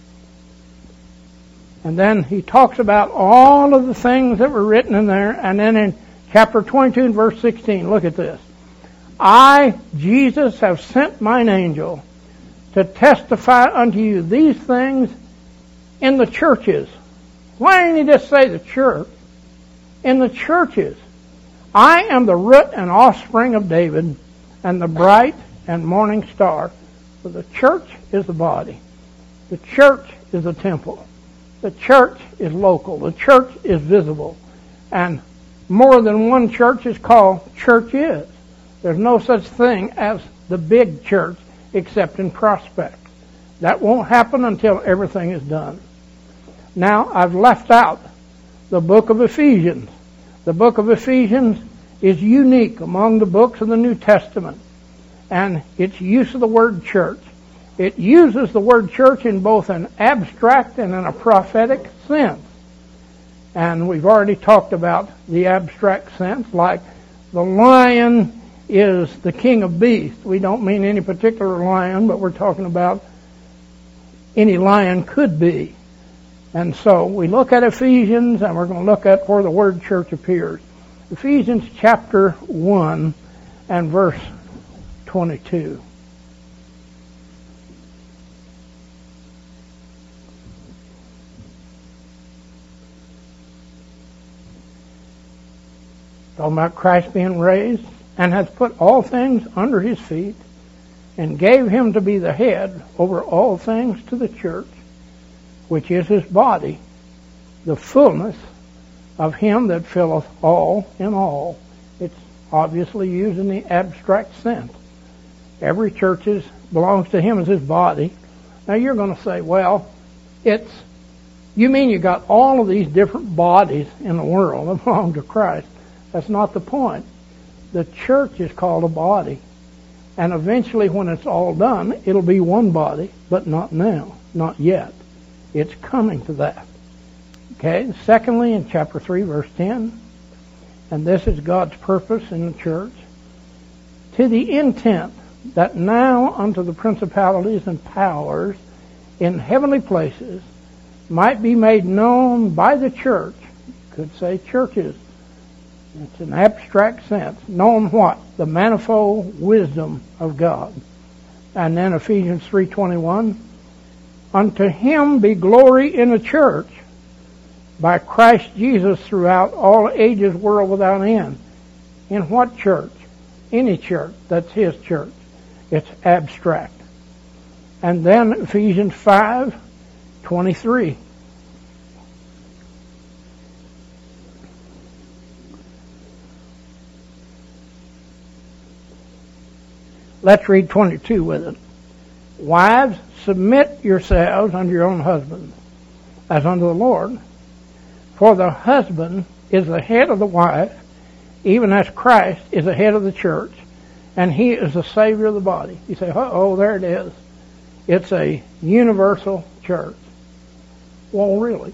And then he talks about all of the things that were written in there. And then in chapter twenty-two and verse sixteen, look at this. I, Jesus, have sent mine angel to testify unto you these things in the churches. Why didn't he just say the church? In the churches. I am the root and offspring of David, and the bright and morning star. For the church is the body. The church is the temple. The church is local. The church is visible. And more than one church is called churches. There's no such thing as the big church except in prospect. That won't happen until everything is done. Now, I've left out the book of Ephesians. The book of Ephesians is unique among the books of the New Testament, and its use of the word church. It uses the word church in both an abstract and in a prophetic sense. And we've already talked about the abstract sense, like the lion is the king of beasts. We don't mean any particular lion, but we're talking about any lion could be. And so we look at Ephesians, and we're going to look at where the word church appears. Ephesians chapter one and verse twenty-two. Talking about Christ being raised, and hath put all things under his feet, and gave him to be the head over all things to the church, which is his body, the fullness of him that filleth all in all. It's obviously used in the abstract sense. Every church is, belongs to him as his body. Now you're going to say, well, it's, you mean you got all of these different bodies in the world that belong to Christ. That's not the point. The church is called a body. And eventually when it's all done, it'll be one body, but not now, not yet. It's coming to that. Okay, secondly, in chapter three, verse ten, and this is God's purpose in the church, to the intent that now unto the principalities and powers in heavenly places might be made known by the church, could say churches, it's an abstract sense, known what? The manifold wisdom of God. And then Ephesians three twenty-one, unto him be glory in the church by Christ Jesus throughout all ages, world without end. In what church? Any church. That's his church. It's abstract. And then Ephesians five twenty-three. Let's read twenty-two with it. Wives, submit yourselves unto your own husbands, as unto the Lord. For the husband is the head of the wife, even as Christ is the head of the church, and he is the Savior of the body. You say, oh, there it is. It's a universal church. Well, really?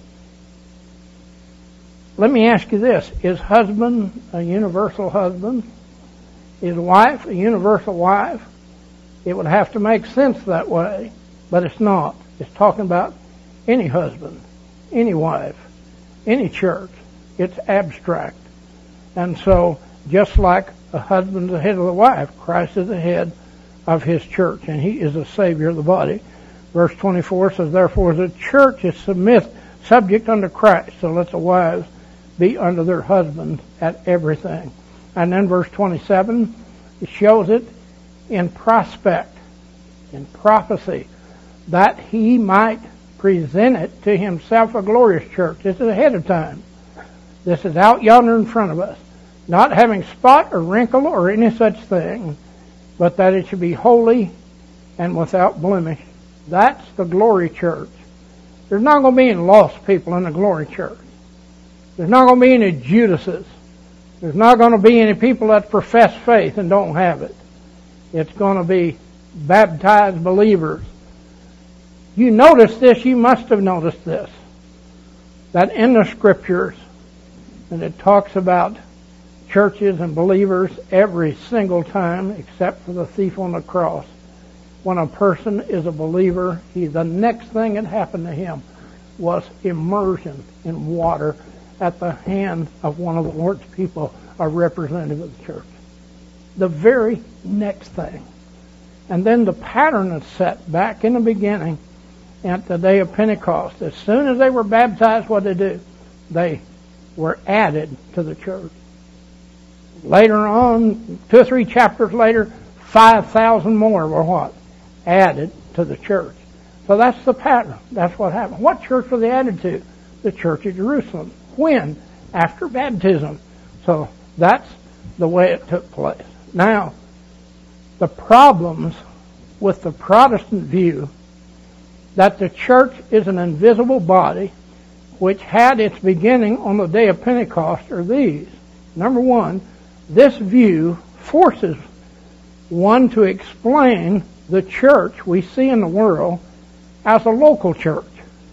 Let me ask you this. Is husband a universal husband? Is wife a universal wife? It would have to make sense that way. but it's not. It's talking about any husband, any wife, any church. It's abstract. And so, just like a husband is the head of the wife, Christ is the head of his church, and he is the Savior of the body. Verse twenty-four says, therefore the church is submit, subject unto Christ, so let the wives be under their husbands at everything. And then verse twenty-seven, it shows it in prospect, in prophecy, that he might present it to himself a glorious church. This is ahead of time. This is out yonder in front of us. Not having spot or wrinkle or any such thing, but that it should be holy and without blemish. That's the glory church. There's not going to be any lost people in the glory church. There's not going to be any Judases. There's not going to be any people that profess faith and don't have it. It's going to be baptized believers. You notice this, you must have noticed this, that in the Scriptures, and it talks about churches and believers every single time except for the thief on the cross. When a person is a believer, he, the next thing that happened to him was immersion in water at the hand of one of the Lord's people, a representative of the church. The very next thing. And then the pattern is set back in the beginning at the day of Pentecost. As soon as they were baptized, what did they do? They were added to the church. Later on, two or three chapters later, five thousand more were what? Added to the church. So that's the pattern. That's what happened. What church were they added to? The church of Jerusalem. When? After baptism. So that's the way it took place. Now, the problems with the Protestant view that the church is an invisible body which had its beginning on the day of Pentecost are these. Number one, this view forces one to explain the church we see in the world as a local church.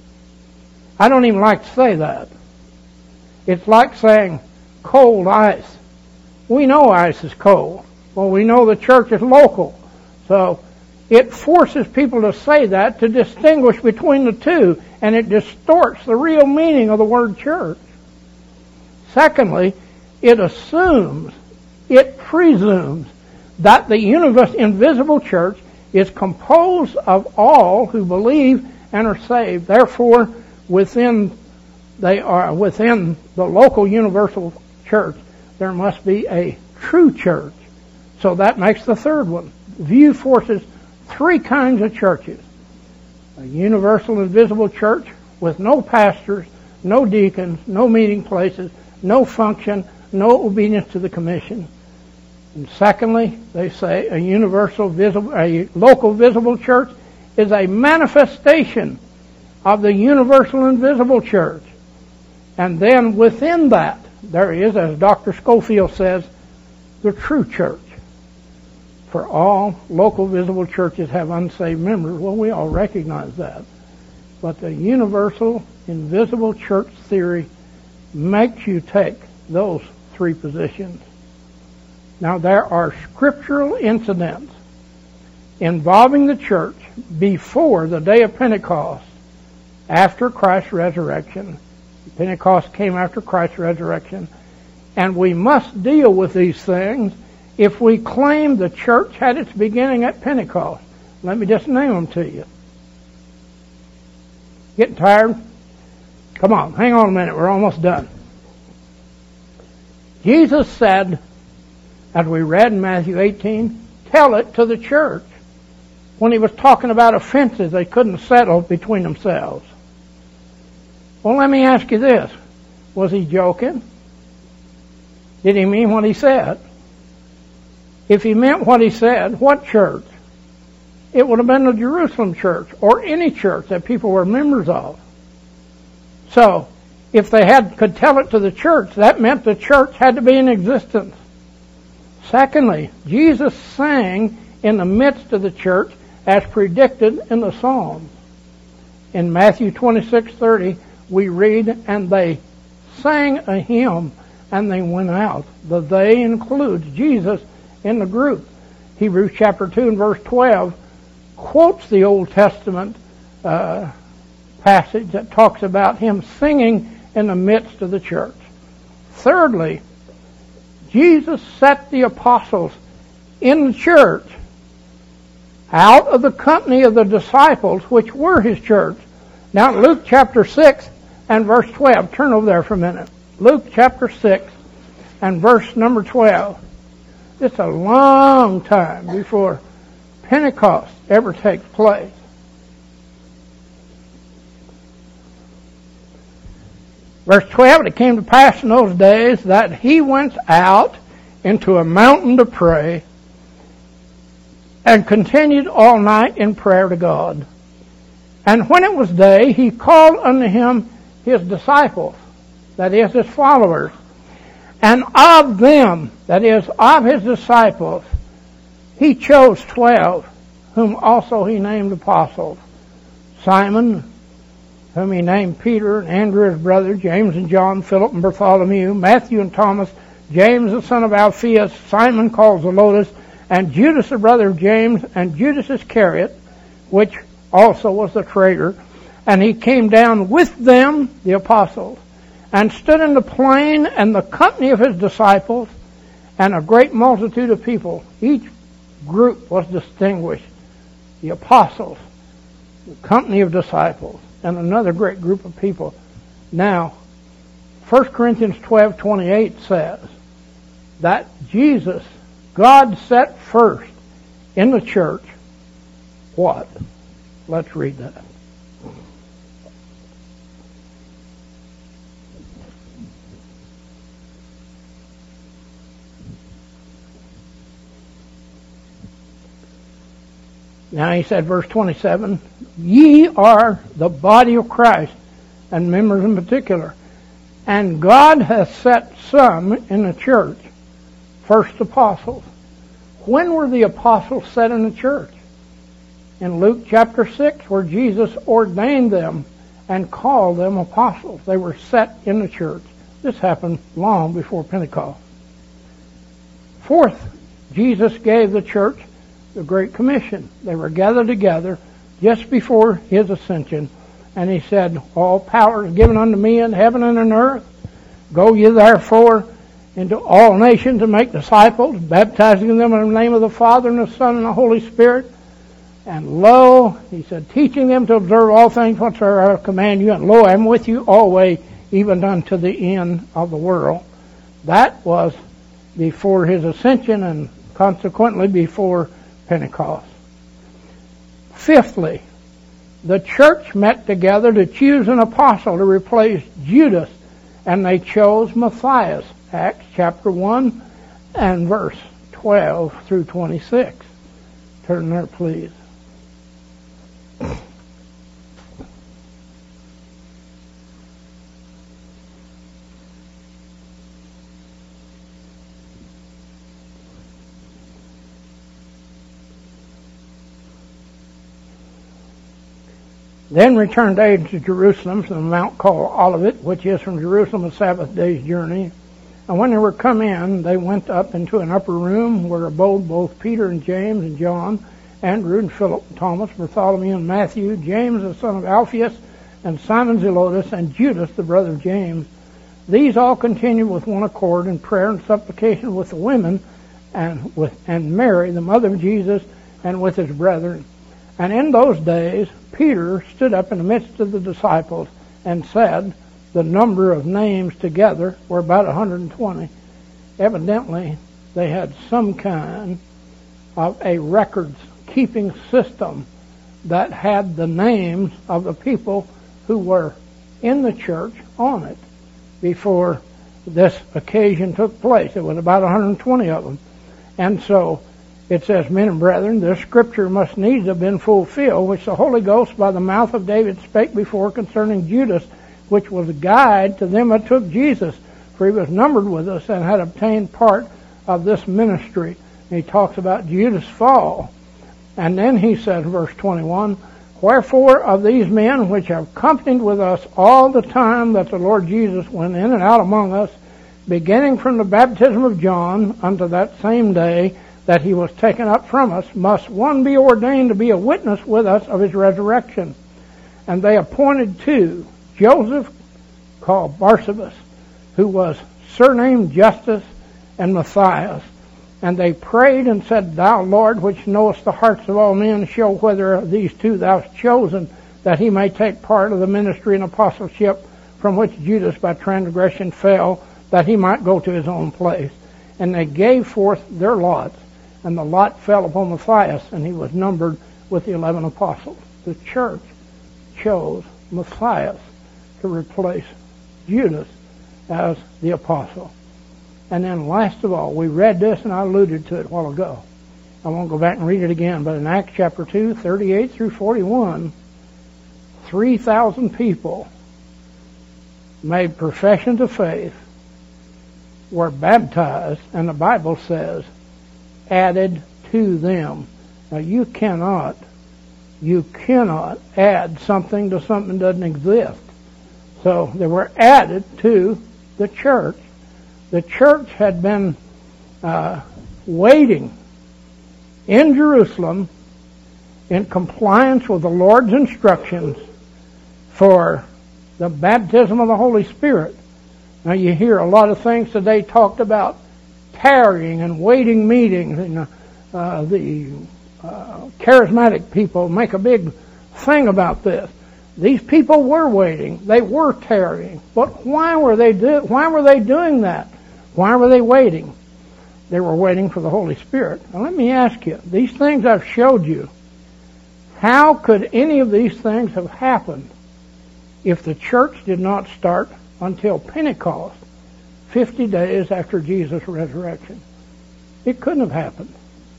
I don't even like to say that. It's like saying cold ice. We know ice is cold. Well, we know the church is local. So it forces people to say that to distinguish between the two, and it distorts the real meaning of the word church. Secondly, it assumes, it presumes that the universe, invisible church is composed of all who believe and are saved. Therefore, within they are within the local universal church, there must be a true church. So that makes the third one. The view forces three kinds of churches. A universal invisible church with no pastors, no deacons, no meeting places, no function, no obedience to the commission. And secondly, they say a universal visible, a local visible church is a manifestation of the universal invisible church. And then within that, there is, as Doctor Schofield says, the true church. For all local visible churches have unsaved members. Well, we all recognize that. But the universal invisible church theory makes you take those three positions. Now, there are scriptural incidents involving the church before the day of Pentecost, after Christ's resurrection. Pentecost came after Christ's resurrection. And we must deal with these things if we claim the church had its beginning at Pentecost. Let me just name them to you. Getting tired? Come on, hang on a minute, we're almost done. Jesus said, as we read in Matthew eighteen, tell it to the church, when he was talking about offenses they couldn't settle between themselves. Well, let me ask you this. Was he joking? Did he mean what he said? If he meant what he said, what church? It would have been the Jerusalem church, or any church that people were members of. So, if they had could tell it to the church, that meant the church had to be in existence. Secondly, Jesus sang in the midst of the church as predicted in the Psalms. In Matthew twenty-six thirty, we read, and they sang a hymn, and they went out. The they includes Jesus in the group. Hebrews chapter two and verse twelve quotes the Old Testament uh, passage that talks about him singing in the midst of the church. Thirdly, Jesus set the apostles in the church out of the company of the disciples, which were his church. Now, Luke chapter six and verse twelve. Turn over there for a minute. Luke chapter six and verse number twelve. It's a long time before Pentecost ever takes place. Verse twelve, it came to pass in those days that he went out into a mountain to pray and continued all night in prayer to God. And when it was day, he called unto him his disciples, that is, his followers. And of them, that is, of his disciples, he chose twelve, whom also he named apostles. Simon, whom he named Peter, and Andrew his brother, James and John, Philip and Bartholomew, Matthew and Thomas, James the son of Alphaeus, Simon called Zelotes, and Judas the brother of James, and Judas Iscariot, which also was the traitor. And he came down with them, the apostles, and stood in the plain and the company of his disciples, and a great multitude of people. Each group was distinguished. The apostles, the company of disciples, and another great group of people. Now, First Corinthians twelve twenty-eight says that Jesus, God set first in the church what? Let's read that. Now he said, verse twenty-seven, ye are the body of Christ, and members in particular. And God hath set some in the church, first apostles. When were the apostles set in the church? In Luke chapter six, where Jesus ordained them and called them apostles. They were set in the church. This happened long before Pentecost. Fourth, Jesus gave the church the Great Commission. They were gathered together just before his ascension, and he said, all power is given unto me in heaven and on earth. Go ye therefore into all nations and make disciples, baptizing them in the name of the Father and the Son and the Holy Spirit. And lo, he said, teaching them to observe all things whatsoever I command you, and lo, I am with you always, even unto the end of the world. That was before his ascension, and consequently before Pentecost. Fifthly, the church met together to choose an apostle to replace Judas, and they chose Matthias, Acts chapter one and verse twelve through twenty-six. Turn there, please. Then returned they to Jerusalem from the mount called Olivet, which is from Jerusalem a Sabbath day's journey. And when they were come in, they went up into an upper room where abode both Peter and James and John, Andrew and Philip, Thomas, Bartholomew and Matthew, James the son of Alphaeus, and Simon Zelotes, and Judas the brother of James. These all continued with one accord in prayer and supplication with the women, and with and Mary, the mother of Jesus, and with his brethren. And in those days Peter stood up in the midst of the disciples and said, the number of names together were about one hundred twenty. Evidently, they had some kind of a records-keeping system that had the names of the people who were in the church on it before this occasion took place. It was about one hundred twenty of them. And so it says, men and brethren, this scripture must needs have been fulfilled, which the Holy Ghost by the mouth of David spake before concerning Judas, which was a guide to them that took Jesus, for he was numbered with us and had obtained part of this ministry. And he talks about Judas' fall. And then he says, verse twenty-one, wherefore of these men which have accompanied with us all the time that the Lord Jesus went in and out among us, beginning from the baptism of John unto that same day that he was taken up from us, must one be ordained to be a witness with us of his resurrection. And they appointed two, Joseph, called Barsabas, who was surnamed Justus, and Matthias. And they prayed and said, Thou, Lord, which knowest the hearts of all men, show whether of these two thou hast chosen, that he may take part of the ministry and apostleship from which Judas by transgression fell, that he might go to his own place. And they gave forth their lots, and the lot fell upon Matthias, and he was numbered with the eleven apostles. The church chose Matthias to replace Judas as the apostle. And then last of all, we read this, and I alluded to it a while ago. I won't go back and read it again, but in Acts chapter two, thirty-eight through forty-one, three thousand people made professions of faith, were baptized, and the Bible says, added to them. Now you cannot, you cannot add something to something that doesn't exist. So they were added to the church. The church had been uh, waiting in Jerusalem in compliance with the Lord's instructions for the baptism of the Holy Spirit. Now you hear a lot of things today talked about tarrying and waiting meetings, and uh, the uh, charismatic people make a big thing about this. These people were waiting; they were tarrying. But why were they do? Why were they doing that? Why were they waiting? They were waiting for the Holy Spirit. Now let me ask you: these things I've showed you, how could any of these things have happened if the church did not start until Pentecost, fifty days after Jesus' resurrection? It couldn't have happened.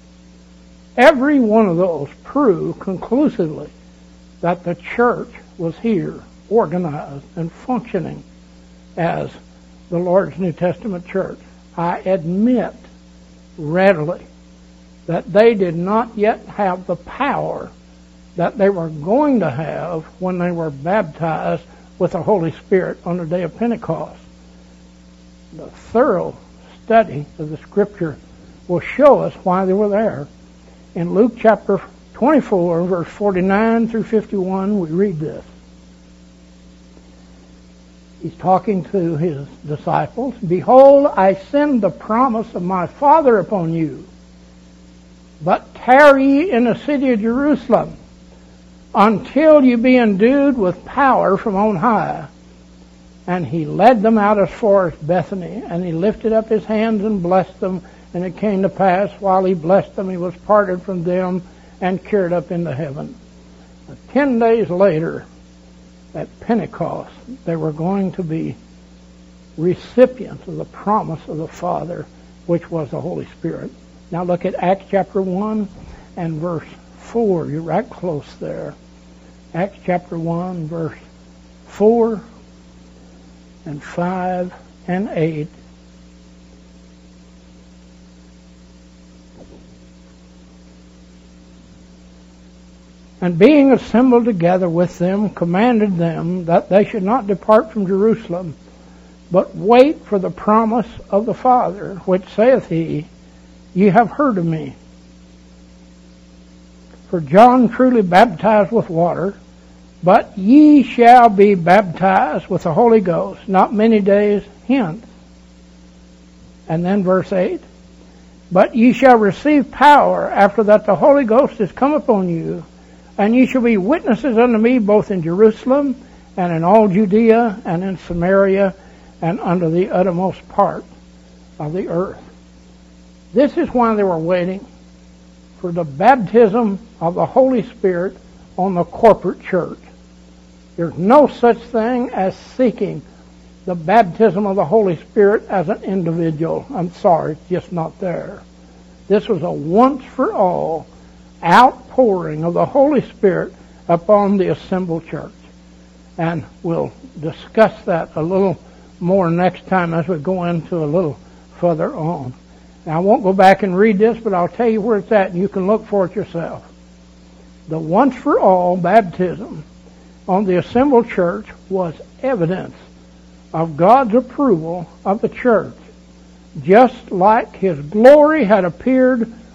Every one of those prove conclusively that the church was here, organized and functioning as the Lord's New Testament church. I admit readily that they did not yet have the power that they were going to have when they were baptized with the Holy Spirit on the day of Pentecost. The thorough study of the Scripture will show us why they were there. In Luke chapter twenty-four, verse forty-nine through fifty-one, we read this. He's talking to his disciples. Behold, I send the promise of my Father upon you, but tarry in the city of Jerusalem until you be endued with power from on high. And he led them out as far as Bethany, and he lifted up his hands and blessed them. And it came to pass, while he blessed them, he was parted from them and carried up into heaven. Now, ten days later, at Pentecost, they were going to be recipients of the promise of the Father, which was the Holy Spirit. Now look at Acts chapter one and verse four. You're right close there. Acts chapter one, verse four and five and eight. And being assembled together with them, commanded them that they should not depart from Jerusalem, but wait for the promise of the Father, which saith he, Ye have heard of me. For John truly baptized with water, but ye shall be baptized with the Holy Ghost not many days hence. And then verse eight, But ye shall receive power after that the Holy Ghost is come upon you, and ye shall be witnesses unto me both in Jerusalem and in all Judea and in Samaria and unto the uttermost part of the earth. This is why they were waiting for the baptism of the Holy Spirit on the corporate church. There's no such thing as seeking the baptism of the Holy Spirit as an individual. I'm sorry, it's just not there. This was a once-for-all outpouring of the Holy Spirit upon the assembled church. And we'll discuss that a little more next time as we go into a little further on. Now, I won't go back and read this, but I'll tell you where it's at, and you can look for it yourself. The once-for-all baptism on the assembled church was evidence of God's approval of the church, just like His glory had appeared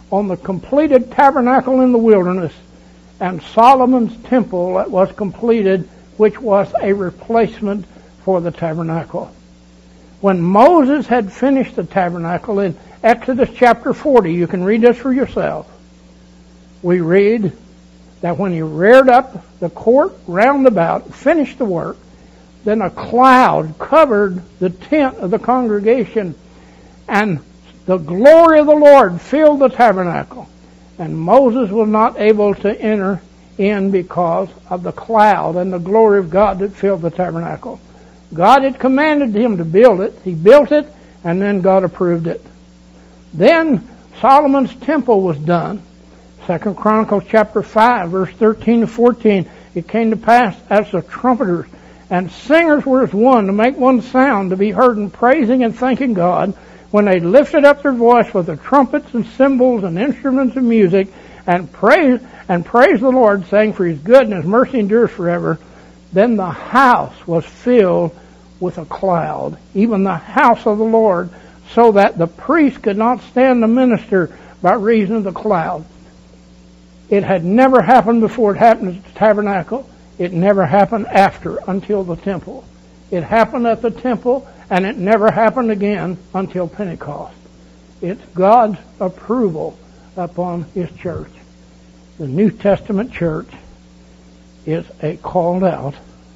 on the completed tabernacle in the wilderness and Solomon's temple that was completed, which was a replacement for the tabernacle. When Moses had finished the tabernacle in Exodus chapter forty, you can read this for yourself, we read that when he reared up the court round about, finished the work, then a cloud covered the tent of the congregation, and the glory of the Lord filled the tabernacle. And Moses was not able to enter in because of the cloud and the glory of God that filled the tabernacle. God had commanded him to build it. He built it, and then God approved it. Then Solomon's temple was done. Second Chronicles chapter five, verse thirteen to fourteen. It came to pass as the trumpeters and singers were as one to make one sound to be heard in praising and thanking God, when they lifted up their voice with the trumpets and cymbals and instruments of music and praise and praised the Lord, saying, for his good and his mercy endures forever, then the house was filled with a cloud, even the house of the Lord, so that the priest could not stand to minister by reason of the cloud. It had never happened before it happened at the tabernacle. It never happened after until the temple. It happened at the temple, and it never happened again until Pentecost. It's God's approval upon his church. The New Testament church is a called out,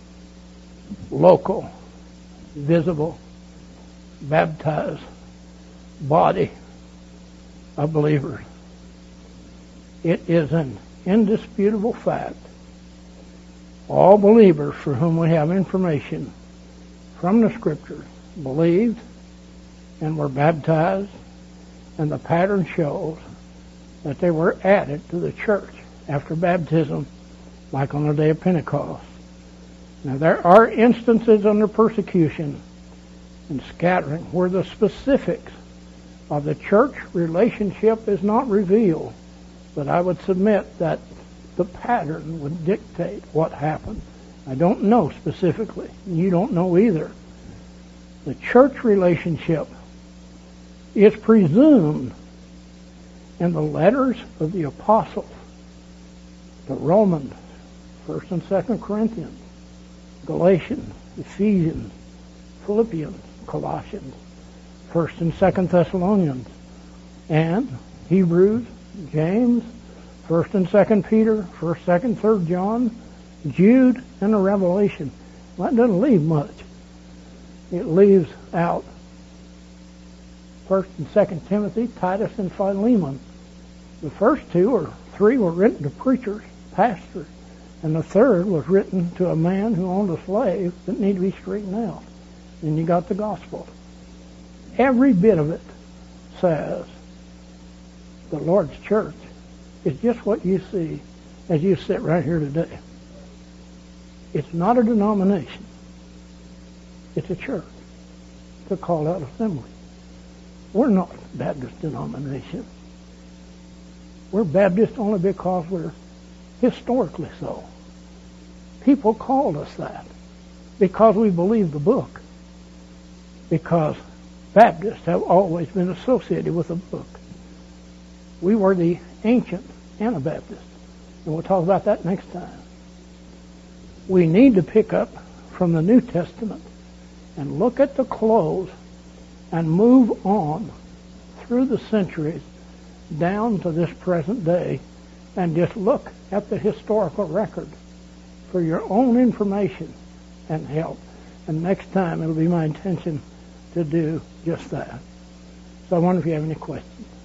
local, visible, baptized body of believers. It is an indisputable fact. All believers for whom we have information from the Scriptures believed and were baptized, and the pattern shows that they were added to the church after baptism, like on the day of Pentecost. Now, there are instances under persecution and scattering where the specifics of the church relationship is not revealed, but I would submit that the pattern would dictate what happened. I don't know specifically. You don't know either. The church relationship is presumed in the letters of the apostles, the Romans, First and Second Corinthians, Galatians, Ephesians, Philippians, Colossians, First and Second Thessalonians, and Hebrews, James, First and Second Peter, First, Second, Third John, Jude, and the Revelation. Well, that doesn't leave much. It leaves out First and Second Timothy, Titus, and Philemon. The first two or three were written to preachers, pastors, and the third was written to a man who owned a slave that needed to be straightened out. And you got the gospel. Every bit of it says the Lord's church is just what you see as you sit right here today. It's not a denomination. It's a church. It's a called-out assembly. We're not a Baptist denomination. We're Baptist only because we're historically so. People called us that because we believe the book. Because Baptists have always been associated with the book. We were the ancient Anabaptists, and we'll talk about that next time. We need to pick up from the New Testament and look at the close and move on through the centuries down to this present day and just look at the historical record for your own information and help. And next time it'll be my intention to do just that. So I wonder if you have any questions.